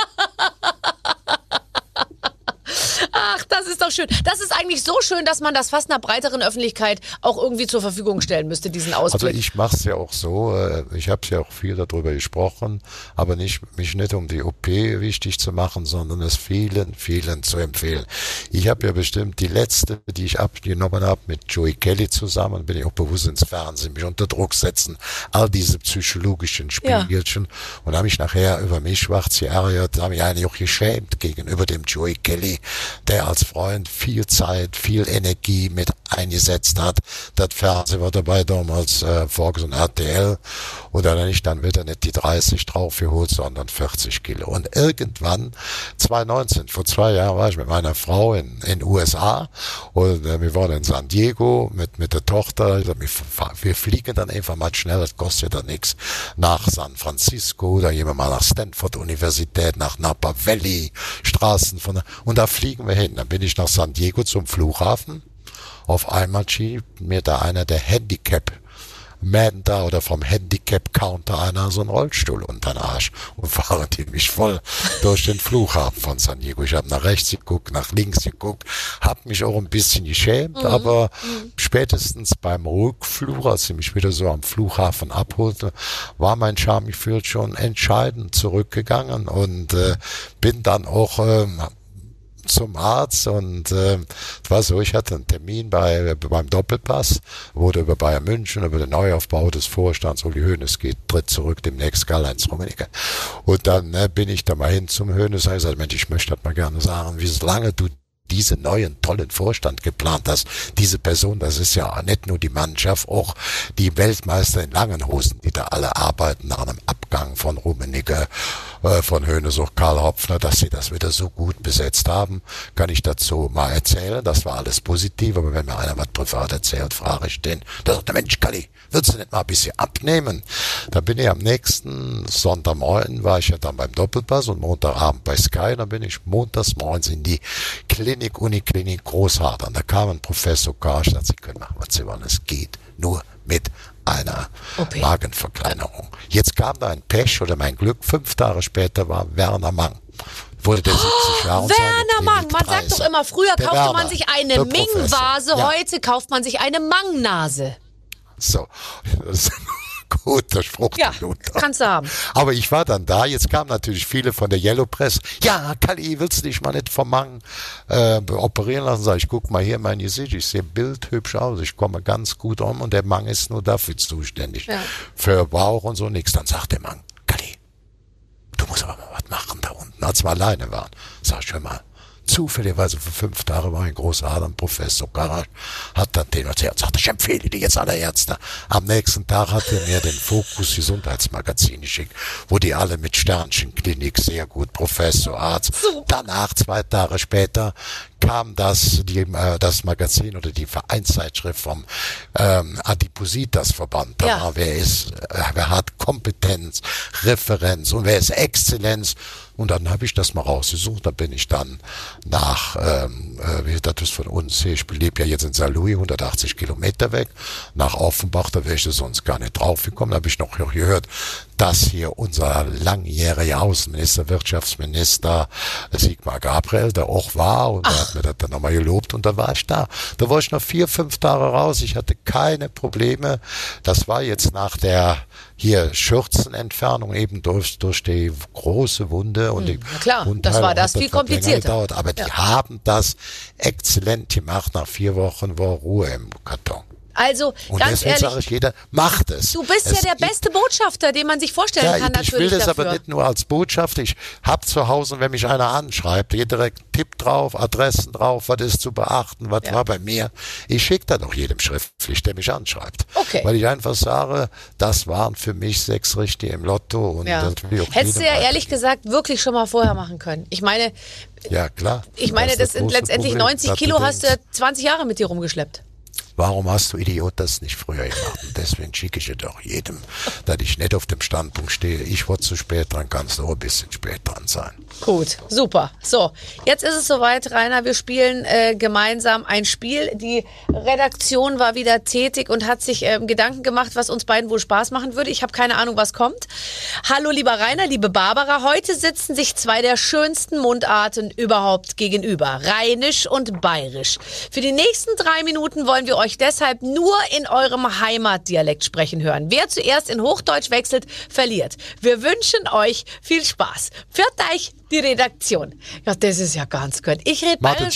Ach, das ist doch schön. Das ist eigentlich so schön, dass man das fast einer breiteren Öffentlichkeit auch irgendwie zur Verfügung stellen müsste, diesen Ausblick. Also ich mache es ja auch so, ich habe ja auch viel darüber gesprochen, aber mich nicht um die OP wichtig zu machen, sondern es vielen zu empfehlen. Ich habe ja bestimmt die letzte, die ich abgenommen habe, mit Joey Kelly zusammen, bin ich auch bewusst ins Fernsehen, mich unter Druck setzen, all diese psychologischen Spielchen und habe mich nachher über mich schwarz geärgert, habe mich eigentlich auch geschämt gegenüber dem Joey Kelly, der als Freund viel Zeit, viel Energie mit eingesetzt hat. Das Fernsehen war dabei damals Fox und RTL und dann wird er nicht die 30 draufgeholt, sondern 40 Kilo. Und irgendwann, 2019, vor 2 Jahren war ich mit meiner Frau in USA und wir waren in San Diego mit der Tochter. Wir fliegen dann einfach mal schnell, das kostet ja dann nichts, nach San Francisco, dann gehen wir mal nach Stanford Universität, nach Napa Valley, Straßen und da fliegen wir hin. Dann bin ich nach San Diego zum Flughafen. Auf einmal schiebt mir da einer der Handicap-Man da oder vom Handicap-Counter einer so einen Rollstuhl unter den Arsch und fahren die mich voll durch den Flughafen von San Diego. Ich habe nach rechts geguckt, nach links geguckt, habe mich auch ein bisschen geschämt, aber spätestens beim Rückflug, als sie mich wieder so am Flughafen abholte, war mein Schamgefühl schon entscheidend zurückgegangen und bin dann auch zum Arzt und es war so, ich hatte einen Termin beim Doppelpass, wurde über Bayern München, über den Neuaufbau des Vorstands, Uli Hoeneß tritt zurück, demnächst Karl-Heinz Rummenigge. Und dann bin ich da mal hin zum Hoeneß und gesagt, Mensch, ich möchte das mal gerne sagen, wie lange du diesen neuen, tollen Vorstand geplant hast. Diese Person, das ist ja nicht nur die Mannschaft, auch die Weltmeister in langen Hosen, die da alle arbeiten nach einem Abgang von Rummenigge, von Hoeneß, auch Karl Hopfner, dass sie das wieder so gut besetzt haben, kann ich dazu mal erzählen. Das war alles positiv, aber wenn mir einer was privat erzählt, frage ich den. Da sagt der Mensch, Kalli, würdest du nicht mal ein bisschen abnehmen? Dann bin ich am nächsten Sonntagmorgen, war ich ja dann beim Doppelpass und Montagabend bei Sky, dann bin ich montags morgens in die Uniklinik Großhadern. Da kam ein Professor Karsch, sagt, Sie können machen, was Sie wollen. Es geht nur mit einer Magenverkleinerung. Jetzt kam da ein Pech oder mein Glück. 5 Tage später war Werner Mang. Wurde der 70 Jahre Werner Mang, man sagt doch immer, früher kaufte man sich eine Ming-Vase, heute kauft man sich eine Mang-Nase. So, das ist ein guter Spruch. Ja, kannst du haben. Aber ich war dann da, jetzt kamen natürlich viele von der Yellow Press. Ja, Kalli, willst du dich mal nicht vom Mang operieren lassen? Sag ich, guck mal hier mein Gesicht, ich sehe bildhübsch aus, ich komme ganz gut um und der Mang ist nur dafür zuständig. Ja. Für Bauch und so nichts. Dann sagt der Mang, Kalli, du musst aber mal was machen da unten, als wir alleine waren. Sag ich, hör mal, zufälligerweise für 5 Tage war ein großer Adam, Professor Garage, hat dann den erzählt, sagt, ich empfehle dir jetzt alle Ärzte. Am nächsten Tag hat er mir den Fokus Gesundheitsmagazin geschickt, wo die alle mit Sternchenklinik, sehr gut, Professor, Arzt. Super. Danach, 2 Tage später, kam das Magazin oder die Vereinszeitschrift vom Adipositas-Verband. Da war, wer hat Kompetenz, Referenz und wer ist Exzellenz. Und dann habe ich das mal rausgesucht. Da bin ich dann nach, das ist von uns hier, ich lebe ja jetzt in Saarlouis, 180 Kilometer weg, nach Offenbach, da wäre ich sonst gar nicht drauf gekommen. Da habe ich noch gehört, dass hier unser langjähriger Außenminister, Wirtschaftsminister Sigmar Gabriel, der auch war, und der hat mir das dann nochmal gelobt, und da war ich da. Da war ich noch 4-5 Tage raus, ich hatte keine Probleme. Das war jetzt nach der hier Schürzenentfernung eben durch die große Wunde und die klar, das war das viel komplizierter. Aber die haben das exzellent gemacht. Nach 4 Wochen war Ruhe im Karton. Also, und ganz deswegen ehrlich, sage ich, jeder macht es. Du bist ja der beste Botschafter, den man sich vorstellen kann, natürlich. Ich will das dafür. aber nicht nur als Botschaft. Ich habe zu Hause, wenn mich einer anschreibt, geht direkt Tipp drauf, Adressen drauf, was ist zu beachten, was war bei mir. Ich schicke dann auch jedem schriftlich, der mich anschreibt. Okay. Weil ich einfach sage, das waren für mich 6 Richtige im Lotto. Und das will ich auch hättest du ja ehrlich gesagt wirklich schon mal vorher machen können. Ich meine, ja, klar. Ich meine, das sind letztendlich Problem. 90 Kilo, hast du 20 Jahre mit dir rumgeschleppt. Warum hast du, Idiot, das nicht früher gemacht? Und deswegen schicke ich es doch jedem, dass ich nicht auf dem Standpunkt stehe. Ich wurde zu spät dran, kannst du auch ein bisschen spät dran sein. Gut, super. So, jetzt ist es soweit, Rainer. Wir spielen gemeinsam ein Spiel. Die Redaktion war wieder tätig und hat sich Gedanken gemacht, was uns beiden wohl Spaß machen würde. Ich habe keine Ahnung, was kommt. Hallo, lieber Rainer, liebe Barbara. Heute sitzen sich 2 der schönsten Mundarten überhaupt gegenüber. Rheinisch und Bayerisch. Für die nächsten 3 Minuten wollen wir euch deshalb nur in eurem Heimatdialekt sprechen hören. Wer zuerst in Hochdeutsch wechselt, verliert. Wir wünschen euch viel Spaß. Für euch die Redaktion. Ja, das ist ja ganz gut. Ich rede Bayerisch.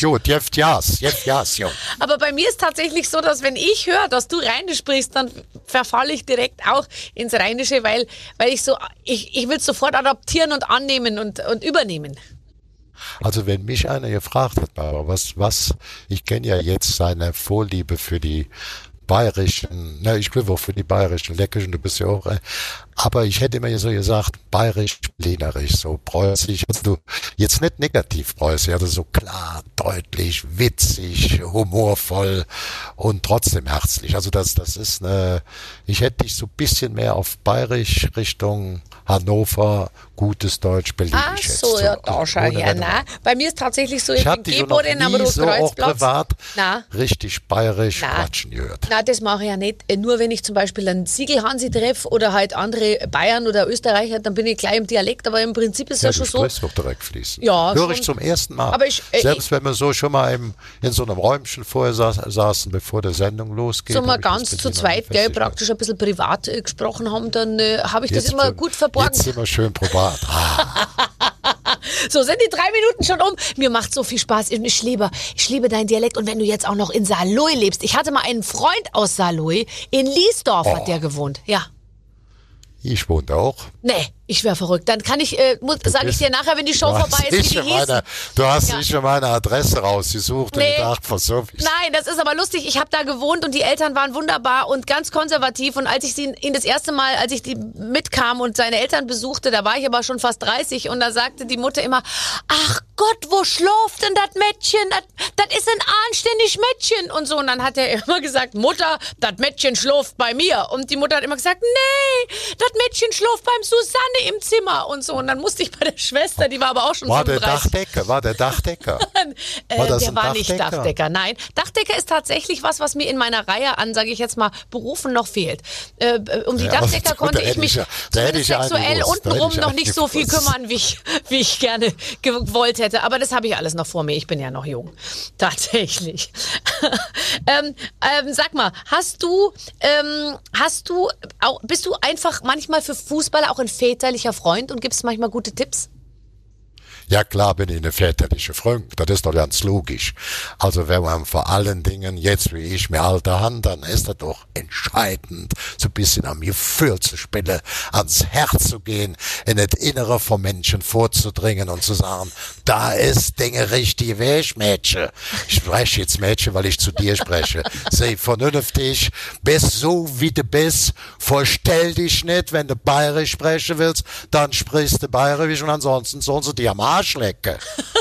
Aber bei mir ist tatsächlich so, dass wenn ich höre, dass du Rheinisch sprichst, dann verfalle ich direkt auch ins Rheinische, weil ich will es sofort adaptieren und annehmen und übernehmen. Also wenn mich einer gefragt hat, aber ich kenne ja jetzt seine Vorliebe für die bayerischen, ich glaube auch für die bayerischen Leckerchen, du bist ja auch, aber ich hätte immer so gesagt, bayerisch, berlinerisch, so preußisch, also jetzt nicht negativ preußisch, also so klar, deutlich, witzig, humorvoll und trotzdem herzlich. Also das ist ich hätte dich so ein bisschen mehr auf bayerisch Richtung Hannover, gutes Deutsch, Berlin. Ach so, ja, da schau her. Nein, bei mir ist tatsächlich so, ich bin geboren am Rotkreuzplatz. Privat richtig bayerisch quatschen gehört. Nein, das mache ich ja nicht. Nur wenn ich zum Beispiel einen Siegelhansi treffe oder halt andere Bayern oder Österreicher, dann bin ich gleich im Dialekt, aber im Prinzip ist ja schon so. Du sprichst doch direkt fließen. Ja, höre ich zum ersten Mal. Aber selbst wenn wir so schon mal in so einem Räumchen vorher saßen, bevor die Sendung losgeht. So mal ganz zu zweit, gell, praktisch ein bisschen privat gesprochen haben, dann habe ich das immer gut verborgen. Jetzt sind wir schön privat. So, sind die 3 Minuten schon um. Mir macht so viel Spaß. Ich liebe deinen Dialekt. Und wenn du jetzt auch noch in Saarlouis lebst. Ich hatte mal einen Freund aus Saarlouis. In Liesdorf hat der gewohnt. Ja. Ich wohne auch. Nee, ich wäre verrückt. Dann kann sage ich dir nachher, wenn die Show vorbei ist, wie die hießen. Du hast nicht schon meine Adresse rausgesucht und gedacht, Nein, das ist aber lustig. Ich habe da gewohnt und die Eltern waren wunderbar und ganz konservativ. Und als ich ihn das erste Mal, als ich die mitkam und seine Eltern besuchte, da war ich aber schon fast 30 und da sagte die Mutter immer, ach Gott, wo schläft denn das Mädchen? Das ist ein anständiges Mädchen und so. Und dann hat er immer gesagt, Mutter, das Mädchen schläft bei mir. Und die Mutter hat immer gesagt, nee, das Mädchen schläft beim Susanne im Zimmer und so. Und dann musste ich bei der Schwester, die war aber auch schon War 35. War der Dachdecker? Der war nicht Dachdecker, nein. Dachdecker ist tatsächlich was mir in meiner Reihe an, sage ich jetzt mal, Berufen noch fehlt. Um die Dachdecker konnte ich mich sexuell untenrum noch nicht so viel kümmern, wie ich gerne gewollt hätte. Aber das habe ich alles noch vor mir. Ich bin ja noch jung. Tatsächlich. Sag mal, bist du einfach manchmal für Fußballer auch ein väterlicher Freund und gibst manchmal gute Tipps? Ja klar bin ich eine väterliche Freund, das ist doch ganz logisch. Also wenn man vor allen Dingen, jetzt wie ich mir alter Hand, dann ist das doch entscheidend, so ein bisschen am Gefühl zu spielen, ans Herz zu gehen, in das Innere vom Menschen vorzudringen und zu sagen, da ist Dinge richtig weg, Mädchen. Ich spreche jetzt Mädchen, weil ich zu dir spreche. Sei vernünftig, bist so wie du bist, verstell dich nicht, wenn du bayerisch sprechen willst, dann sprichst du bayerisch und ansonsten sollen sie dir am Arsch lecken.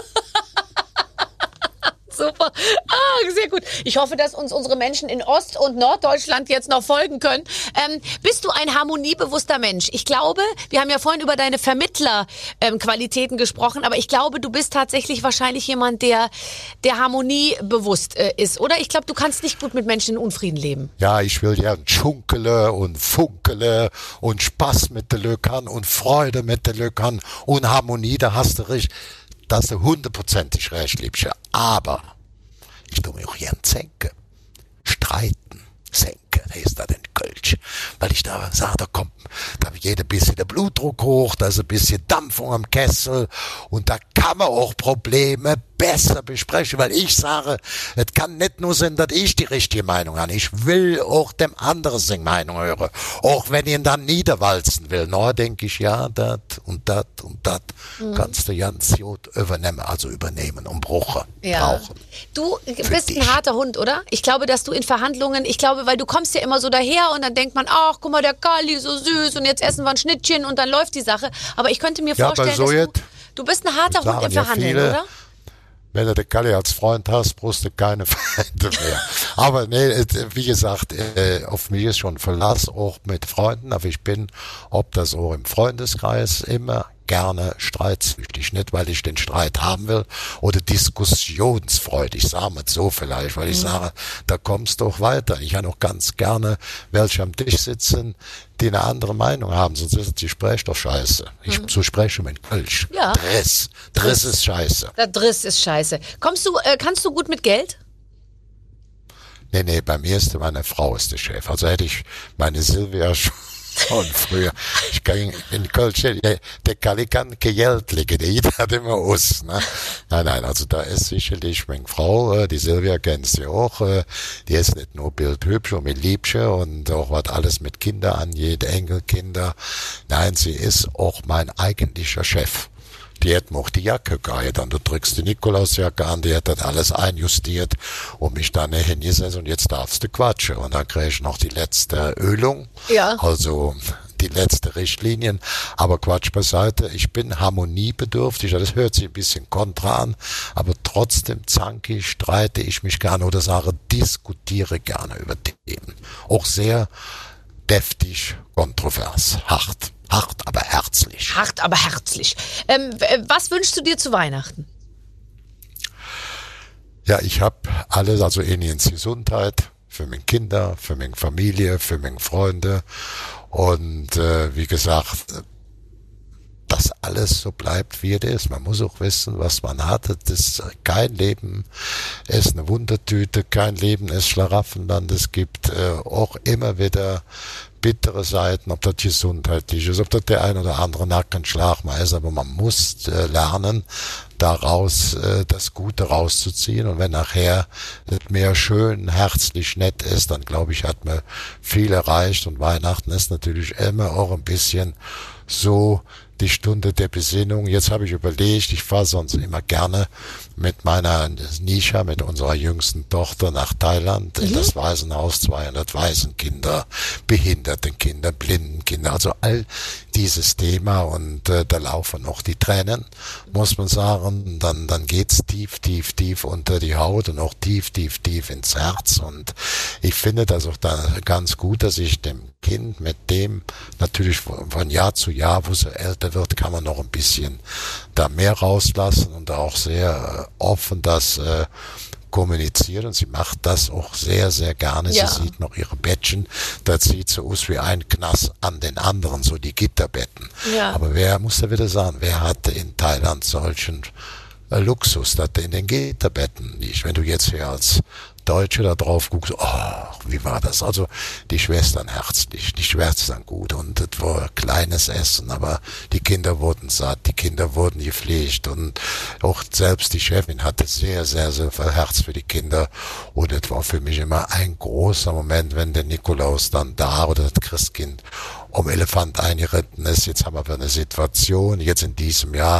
Super. Sehr gut. Ich hoffe, dass uns unsere Menschen in Ost- und Norddeutschland jetzt noch folgen können. Bist du ein harmoniebewusster Mensch? Ich glaube, wir haben ja vorhin über deine Vermittlerqualitäten gesprochen, aber ich glaube, du bist tatsächlich wahrscheinlich jemand, der harmoniebewusst ist, oder? Ich glaube, du kannst nicht gut mit Menschen in Unfrieden leben. Ja, ich will ja schunkele und funkele und Spaß mit der Lück haben und Freude mit der Lück haben und Harmonie, da hast du richtig. Das ist 100%ig recht, Liebchen. Aber ich tue mich auch gern senken. Streiten, senken, heißt das in Kölsch. Weil ich da sage, da geht ein bisschen der Blutdruck hoch, da ist ein bisschen Dampfung am Kessel und da kann man auch Probleme besser besprechen, weil ich sage, es kann nicht nur sein, dass ich die richtige Meinung habe. Ich will auch dem anderen seine Meinung hören. Auch wenn ich ihn dann niederwalzen will. Na, denke ich, ja, das und das und das kannst du ganz gut übernehmen und brauchen. Du bist ein harter Hund, oder? Ich glaube, dass du in Verhandlungen, weil du kommst ja immer so daher und dann denkt man, ach, guck mal, der Kali, so süß und jetzt essen wir ein Schnittchen und dann läuft die Sache. Aber ich könnte mir vorstellen, dass du bist ein harter Hund im Verhandeln, oder? Wenn du den Kalli als Freund hast, brauchst du keine Feinde mehr. Aber nee, wie gesagt, auf mich ist schon Verlass, auch mit Freunden. Aber ich bin, ob das auch im Freundeskreis, immer gerne streitsüchtig. Nicht, weil ich den Streit haben will oder diskussionsfreudig, sagen wir es so vielleicht, weil ich sage, da kommst du auch weiter. Ich habe auch ganz gerne welche am Tisch sitzen, die eine andere Meinung haben, sonst ist das Gespräch doch scheiße. So spreche mit Kölsch. Ja. Driss ist scheiße. Der Driss ist scheiße. Kannst du gut mit Geld? Nee, bei mir ist meine Frau ist der Chef. Also hätte ich meine Silvia schon früher. Ich ging in Kölsch, der Kalli kann kein Geld legen, der hat immer aus, ne? Nein, also da ist sicherlich meine Frau, die Silvia kennst du auch, die ist nicht nur bildhübsch und mit Liebchen und auch was alles mit Kindern angeht, Enkelkinder. Nein, sie ist auch mein eigentlicher Chef. Die hat mir auch die Jacke gehalten. Dann du drückst die Nikolausjacke an, die hat das alles einjustiert und mich dann hingesetzt und jetzt darfst du quatschen. Und dann krieg ich noch die letzte Ölung, also die letzte Richtlinien. Aber Quatsch beiseite, ich bin harmoniebedürftig, das hört sich ein bisschen kontra an, aber trotzdem streite ich mich gerne oder diskutiere gerne über Themen. Auch sehr deftig, kontrovers, hart, aber herzlich. Hart, aber herzlich. Was wünschst du dir zu Weihnachten? Ja, ich habe alles, also Eniens Gesundheit, für meine Kinder, für meine Familie, für meine Freunde und wie gesagt, dass alles so bleibt, wie es ist. Man muss auch wissen, was man hat. Kein Leben ist eine Wundertüte, kein Leben ist Schlaraffenland. Es gibt auch immer wieder bittere Seiten, ob das gesundheitlich ist, ob das der ein oder andere Nackenschlag mal ist, aber man muss lernen, daraus das Gute rauszuziehen und wenn nachher das mehr schön, herzlich, nett ist, dann glaube ich, hat man viel erreicht und Weihnachten ist natürlich immer auch ein bisschen so die Stunde der Besinnung. Jetzt habe ich überlegt, ich fahre sonst immer gerne mit meiner Nisha, mit unserer jüngsten Tochter nach Thailand in das Waisenhaus, 200 Waisenkinder, Behindertenkinder, Blindenkinder, also all dieses Thema und da laufen noch die Tränen, muss man sagen. Dann geht's tief unter die Haut und auch tief ins Herz und ich finde das auch da ganz gut, dass ich dem Kind mit dem natürlich von Jahr zu Jahr, wo sie älter wird, kann man noch ein bisschen da mehr rauslassen und auch sehr offen das kommuniziert und sie macht das auch sehr, sehr gerne. Ja. Sie sieht noch ihre Bettchen, das sieht so aus wie ein Knast an den anderen, so die Gitterbetten. Ja. Aber wer, muss da wieder sagen, wer hatte in Thailand solchen Luxus, das in den Gitterbetten nicht? Wenn du jetzt hier als Deutsche da drauf guckst, wie war das? Also die Schwestern herzlich, die Schwestern gut und es war kleines Essen, aber die Kinder wurden satt, die Kinder wurden gepflegt und auch selbst die Chefin hatte sehr, sehr, sehr viel Herz für die Kinder und es war für mich immer ein großer Moment, wenn der Nikolaus dann da oder das Christkind um Elefant eingeritten ist. Jetzt haben wir eine Situation, jetzt in diesem Jahr,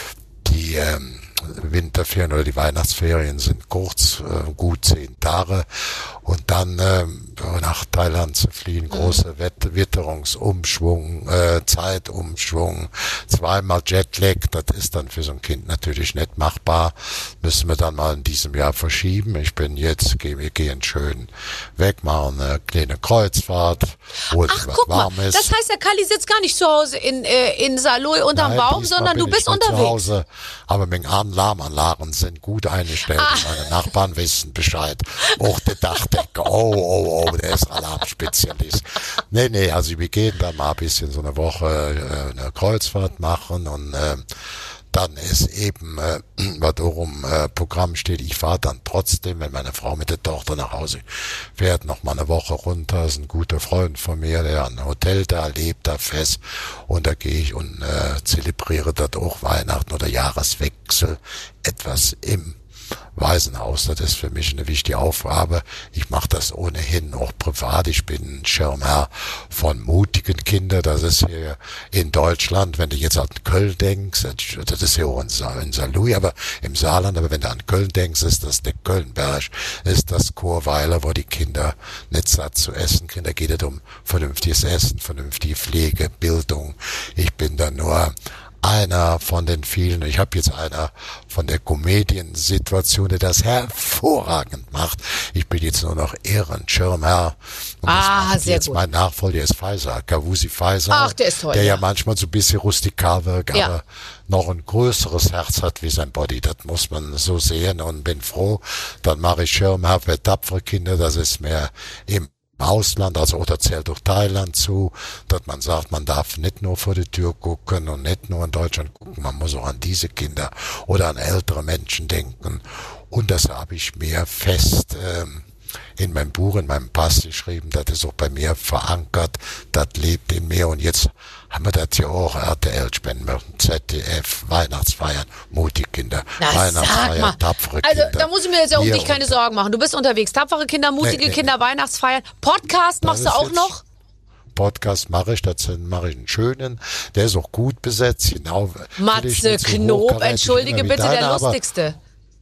die Winterferien oder die Weihnachtsferien sind kurz, gut 10 Tage und dann nach Thailand zu fliehen, große Witterungsumschwung, Zeitumschwung, zweimal Jetlag, das ist dann für so ein Kind natürlich nicht machbar, müssen wir dann mal in diesem Jahr verschieben. Ich bin jetzt, wir gehen schön weg, machen eine kleine Kreuzfahrt, wo es was warm ist. Das heißt, der Kalli sitzt gar nicht zu Hause in Saloy unterm Baum, sondern du bist unterwegs. Zu Hause, aber mit Alarmanlagen sind gut eingestellt. Meine Nachbarn wissen Bescheid. Auch der Dachdecker. Der ist Alarmspezialist. Nee, also wir gehen dann mal ein bisschen so eine Woche eine Kreuzfahrt machen und dann ist eben, was auch Programm steht, ich fahre dann trotzdem, wenn meine Frau mit der Tochter nach Hause fährt, noch mal eine Woche runter. Das ist ein guter Freund von mir, der ein Hotel da lebt, da fest. Und da gehe ich und zelebriere dort auch Weihnachten oder Jahreswechsel etwas im Waisenhaus. Das ist für mich eine wichtige Aufgabe. Ich mache das ohnehin auch privat. Ich bin Schirmherr von mutigen Kindern. Das ist hier in Deutschland, wenn du jetzt an Köln denkst, das ist hier auch in Saarlouis, aber im Saarland, aber wenn du an Köln denkst, ist das der Kölnberg, ist das Chorweiler, wo die Kinder nicht satt zu essen kriegen. Da geht es um vernünftiges Essen, vernünftige Pflege, Bildung. Ich bin da nur einer von den vielen, ich habe jetzt einer von der Comedian-Situation, der das hervorragend macht. Ich bin jetzt nur noch Ehrenschirmherr. Sehr jetzt gut. Mein Nachfolger ist Faisal, Kavusi Faisal. Ach, der ist toll. Der ja manchmal so ein bisschen rustikal wirkt, aber noch ein größeres Herz hat wie sein Body. Das muss man so sehen und bin froh. Dann mache ich Schirmherr für tapfere Kinder. Das ist mehr im Ausland, also oder zählt durch Thailand zu, dass man sagt, man darf nicht nur vor die Tür gucken und nicht nur in Deutschland gucken, man muss auch an diese Kinder oder an ältere Menschen denken. Und das habe ich mir fest in meinem Buch, in meinem Pass geschrieben, das ist auch bei mir verankert, das lebt in mir und jetzt haben wir das ja auch, RTL spenden wir, ZDF, Weihnachtsfeiern, mutige Kinder, Weihnachtsfeiern, tapfere Kinder. Also da muss ich mir jetzt ja um dich keine Sorgen machen. Du bist unterwegs, tapfere Kinder, mutige Kinder, Weihnachtsfeiern. Podcast machst du auch noch? Podcast mache ich, mache ich einen schönen, der ist auch gut besetzt. Genau, Matze Knob, entschuldige bitte, der lustigste.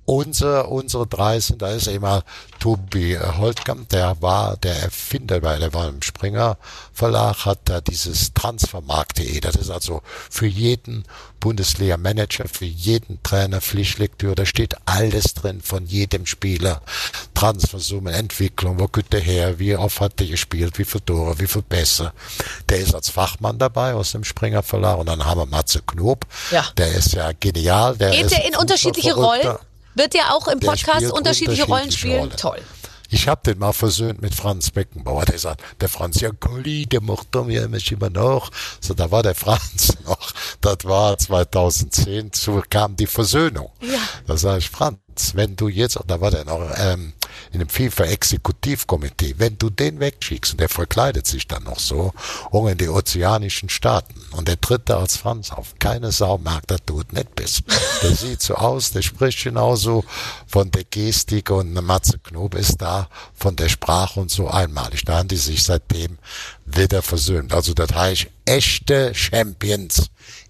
Unsere drei sind, da ist immer Tobi Holtkamp, der war der Erfinder, weil der war im Springer Verlag, hat da dieses Transfermarkt.de, das ist also für jeden Bundesliga-Manager, für jeden Trainer Pflichtlektüre, da steht alles drin von jedem Spieler, Transfersummen, Entwicklung, wo kommt der her, wie oft hat der gespielt, wie viele Tore, wie viele Pässe. Der ist als Fachmann dabei aus dem Springer Verlag und dann haben wir Matze Knob, der ist ja genial. Geht der in unterschiedliche Rollen? Wird der auch im Podcast unterschiedliche Rollen spielen? Toll. Ich habe den mal versöhnt mit Franz Beckenbauer. Der sagt, der Franz, ja, Colli, der macht mir immer noch. So, da war der Franz noch. Das war 2010, so kam die Versöhnung. Ja. Da sage ich, Franz, wenn du jetzt, und da war der noch in einem FIFA-Exekutivkomitee, wenn du den wegschickst, und der verkleidet sich dann noch so, auch in die ozeanischen Staaten, und der tritt da als Franz auf, keine Sau mag, dass du nicht bist. Der sieht so aus, der spricht genauso von der Gestik, und Matze Knob ist da von der Sprache und so einmalig. Da haben die sich seitdem wieder versöhnt. Also das heißt, echte Champions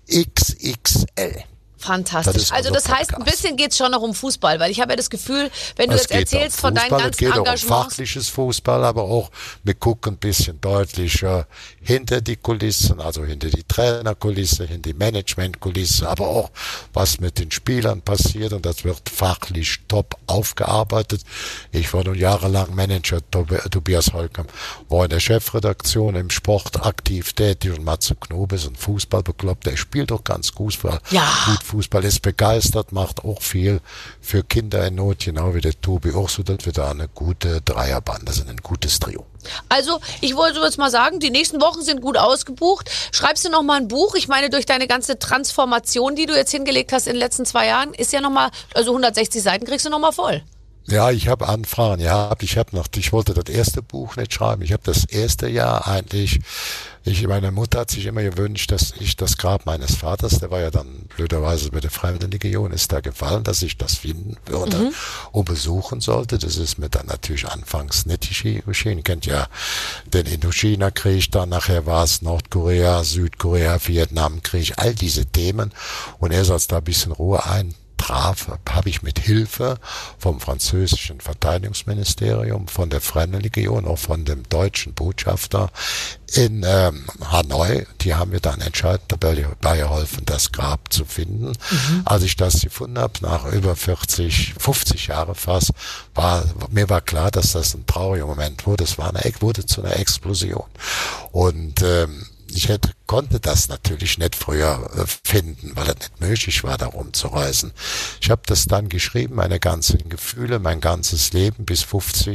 XXL. Fantastisch. Also das heißt, ein bisschen geht's schon noch um Fußball, weil ich habe ja das Gefühl, wenn du jetzt erzählst von deinen ganzen Engagements. Es geht auch um fachliches Fußball, aber auch, wir gucken ein bisschen deutlicher hinter die Kulissen, also hinter die Trainerkulisse, hinter die Managementkulisse, aber auch, was mit den Spielern passiert, und das wird fachlich top aufgearbeitet. Ich war nun jahrelang Manager, Tobias Holcomb war in der Chefredaktion im Sport aktiv tätig, und Matze Knobe ist ein Fußballbekloppt, der spielt doch ganz gut Fußball, ist begeistert, macht auch viel für Kinder in Not, genau wie der Tobi auch, so dass wir da eine gute Dreierbande sind, ein gutes Trio. Also, ich wollte jetzt mal sagen, die nächsten Wochen sind gut ausgebucht. Schreibst du noch mal ein Buch? Ich meine, durch deine ganze Transformation, die du jetzt hingelegt hast in den letzten 2 Jahren, ist ja noch mal, also 160 Seiten kriegst du noch mal voll. Ja, ich habe Anfragen, ich wollte das erste Buch nicht schreiben. Ich habe das erste Jahr eigentlich, meine Mutter hat sich immer gewünscht, dass ich das Grab meines Vaters, der war ja dann blöderweise bei der Freiwilligenlegion, ist da gefallen, dass ich das finden würde und besuchen sollte. Das ist mir dann natürlich anfangs nicht geschehen. Ihr kennt ja den Indochina-Krieg, dann nachher war es Nordkorea, Südkorea, Vietnamkrieg, all diese Themen. Und erst als da ein bisschen Ruhe habe ich mit Hilfe vom französischen Verteidigungsministerium, von der Freiwilligenlegion, auch von dem deutschen Botschafter in Hanoi, die haben mir dann entscheidend dabei geholfen, das Grab zu finden. Als ich das gefunden habe, nach über 50 Jahre fast, mir war klar, dass das ein trauriger Moment wurde. Es wurde zu einer Explosion. Und konnte das natürlich nicht früher finden, weil es nicht möglich war, da rumzureisen. Ich habe das dann geschrieben, meine ganzen Gefühle, mein ganzes Leben bis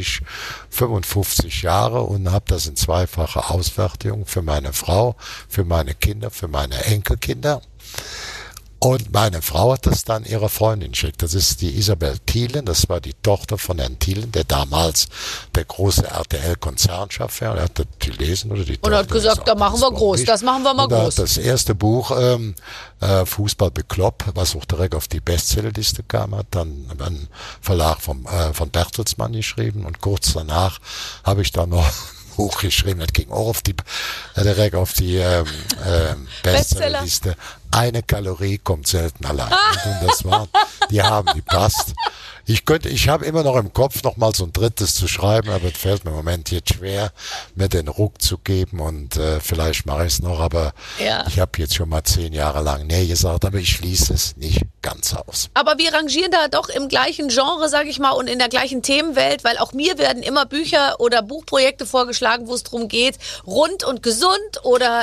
55 Jahre, und habe das in 2-facher Ausfertigung für meine Frau, für meine Kinder, für meine Enkelkinder. Und meine Frau hat das dann ihrer Freundin geschickt. Das ist die Isabel Thielen, das war die Tochter von Herrn Thielen, der damals der große RTL-Konzernchef war. Er hat das gelesen, oder die Tochter. Und hat gesagt, da machen wir groß, das machen wir mal groß. Das erste Buch, Fußball bekloppt, was auch direkt auf die Bestsellerliste kam, hat dann ein Verlag von Bertelsmann geschrieben, und kurz danach habe ich dann noch Buch geschrieben, das ging auch direkt auf die Bestsellerliste. Eine Kalorie kommt selten allein. Und das war, die passt. Ich habe immer noch im Kopf, noch mal so ein drittes zu schreiben, aber es fällt mir im Moment jetzt schwer, mir den Ruck zu geben, und vielleicht mache ich es noch, aber ich habe jetzt schon mal 10 Jahre lang nee gesagt, aber ich schließe es nicht ganz aus. Aber wir rangieren da doch im gleichen Genre, sage ich mal, und in der gleichen Themenwelt, weil auch mir werden immer Bücher oder Buchprojekte vorgeschlagen, wo es darum geht, rund und gesund oder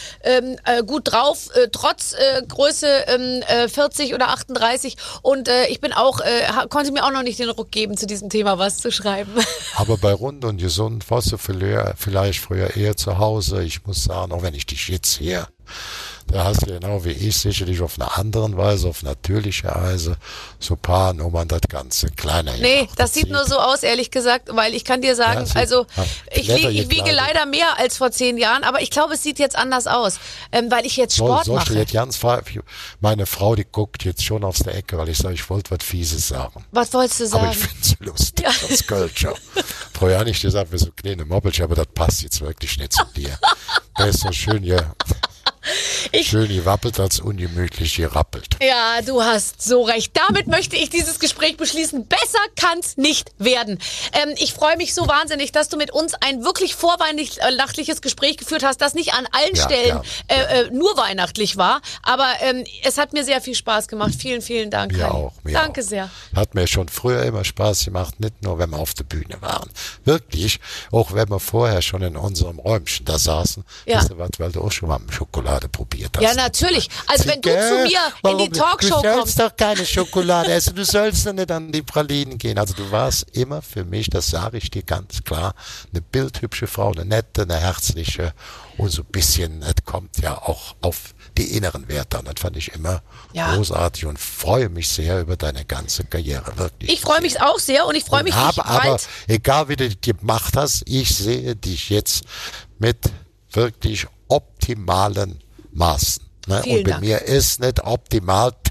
gut drauf, trotz Größe 40 oder 38, und ich bin auch, konnte mir auch noch nicht den Ruck geben, zu diesem Thema was zu schreiben. Aber bei rund und gesund warst du vielleicht früher eher zu Hause. Ich muss sagen, auch wenn ich dich jetzt sehe, da hast du genau wie ich sicherlich auf einer anderen Weise, auf natürliche Weise, so ein paar Nummern das Ganze kleiner gemacht. Nee, das sieht nur so aus, ehrlich gesagt, weil ich kann dir sagen, ich wiege leider mehr als vor 10 Jahren, aber ich glaube, es sieht jetzt anders aus, weil ich jetzt Sport mache. Meine Frau, die guckt jetzt schon aus der Ecke, weil ich sage, ich wollte was Fieses sagen. Was wolltest du sagen? Aber ich finde es lustig, das Kölscher. Vorher habe ich gesagt, wir so kleine Mobbelchen, aber das passt jetzt wirklich nicht zu dir. Der ist so schön hier. Schön gewappelt als ungemütlich gerappelt. Ja, du hast so recht. Damit möchte ich dieses Gespräch beschließen. Besser kann's nicht werden. Ich freue mich so wahnsinnig, dass du mit uns ein wirklich vorweihnachtliches Gespräch geführt hast, das nicht an allen Stellen nur weihnachtlich war. Aber es hat mir sehr viel Spaß gemacht. Vielen, vielen Dank. Mir auch. Danke sehr. Hat mir schon früher immer Spaß gemacht, nicht nur, wenn wir auf der Bühne waren. Wirklich, auch wenn wir vorher schon in unserem Räumchen da saßen. Weißt du was, weil du auch schon mal Schokolade probiert hast. Ja, natürlich. Also wenn du zu mir in die Talkshow kommst. Du sollst doch keine Schokolade essen, du sollst doch nicht an die Pralinen gehen. Also du warst immer für mich, das sage ich dir ganz klar, eine bildhübsche Frau, eine nette, eine herzliche, und so ein bisschen, es kommt ja auch auf die inneren Werte an. Das fand ich immer großartig und freue mich sehr über deine ganze Karriere. Wirklich. Ich freue mich auch sehr, und ich freue mich nicht aber egal wie du das gemacht hast, ich sehe dich jetzt mit wirklich optimalen Maßen. Ne? Und bei mir ist nicht optimal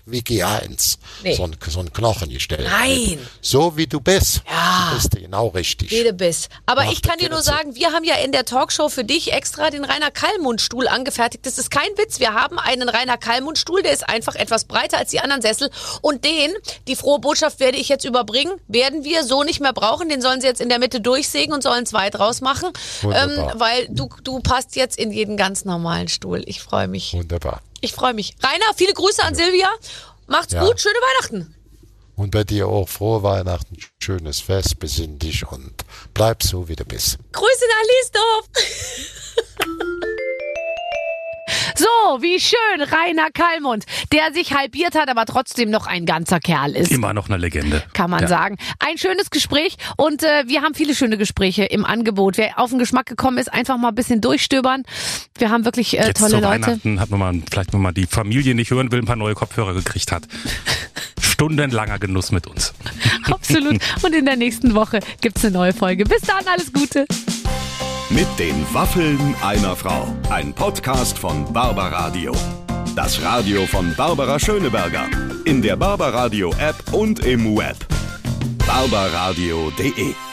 wie G1. Nee. So ein Knochen gestellt. Nein. So wie du bist. Ja. Du bist genau richtig. Wie du bist. Aber Ach, ich kann dir nur sagen, wir haben ja in der Talkshow für dich extra den Rainer Kallmund-Stuhl angefertigt. Das ist kein Witz. Wir haben einen Rainer Kallmund-Stuhl, der ist einfach etwas breiter als die anderen Sessel. Und die frohe Botschaft werde ich jetzt überbringen, werden wir so nicht mehr brauchen. Den sollen sie jetzt in der Mitte durchsägen und sollen 2 draus machen. Weil du passt jetzt in jeden ganz normalen Stuhl. Ich freue mich. Wunderbar. Ich freue mich. Rainer, viele Grüße an Silvia. Macht's gut, schöne Weihnachten. Und bei dir auch frohe Weihnachten, schönes Fest, besinn dich und bleib so, wie du bist. Grüße nach Liesdorf. So, wie schön, Rainer Kallmund, der sich halbiert hat, aber trotzdem noch ein ganzer Kerl ist. Immer noch eine Legende. Kann man sagen. Ein schönes Gespräch und wir haben viele schöne Gespräche im Angebot. Wer auf den Geschmack gekommen ist, einfach mal ein bisschen durchstöbern. Wir haben wirklich Jetzt tolle zu Leute. Weihnachten hat man vielleicht, wenn man die Familie nicht hören will, ein paar neue Kopfhörer gekriegt hat. Stundenlanger Genuss mit uns. Absolut. Und in der nächsten Woche gibt's eine neue Folge. Bis dann, alles Gute. Mit den Waffeln einer Frau. Ein Podcast von Barbaradio. Das Radio von Barbara Schöneberger. In der Barbaradio App und im Web. barbaradio.de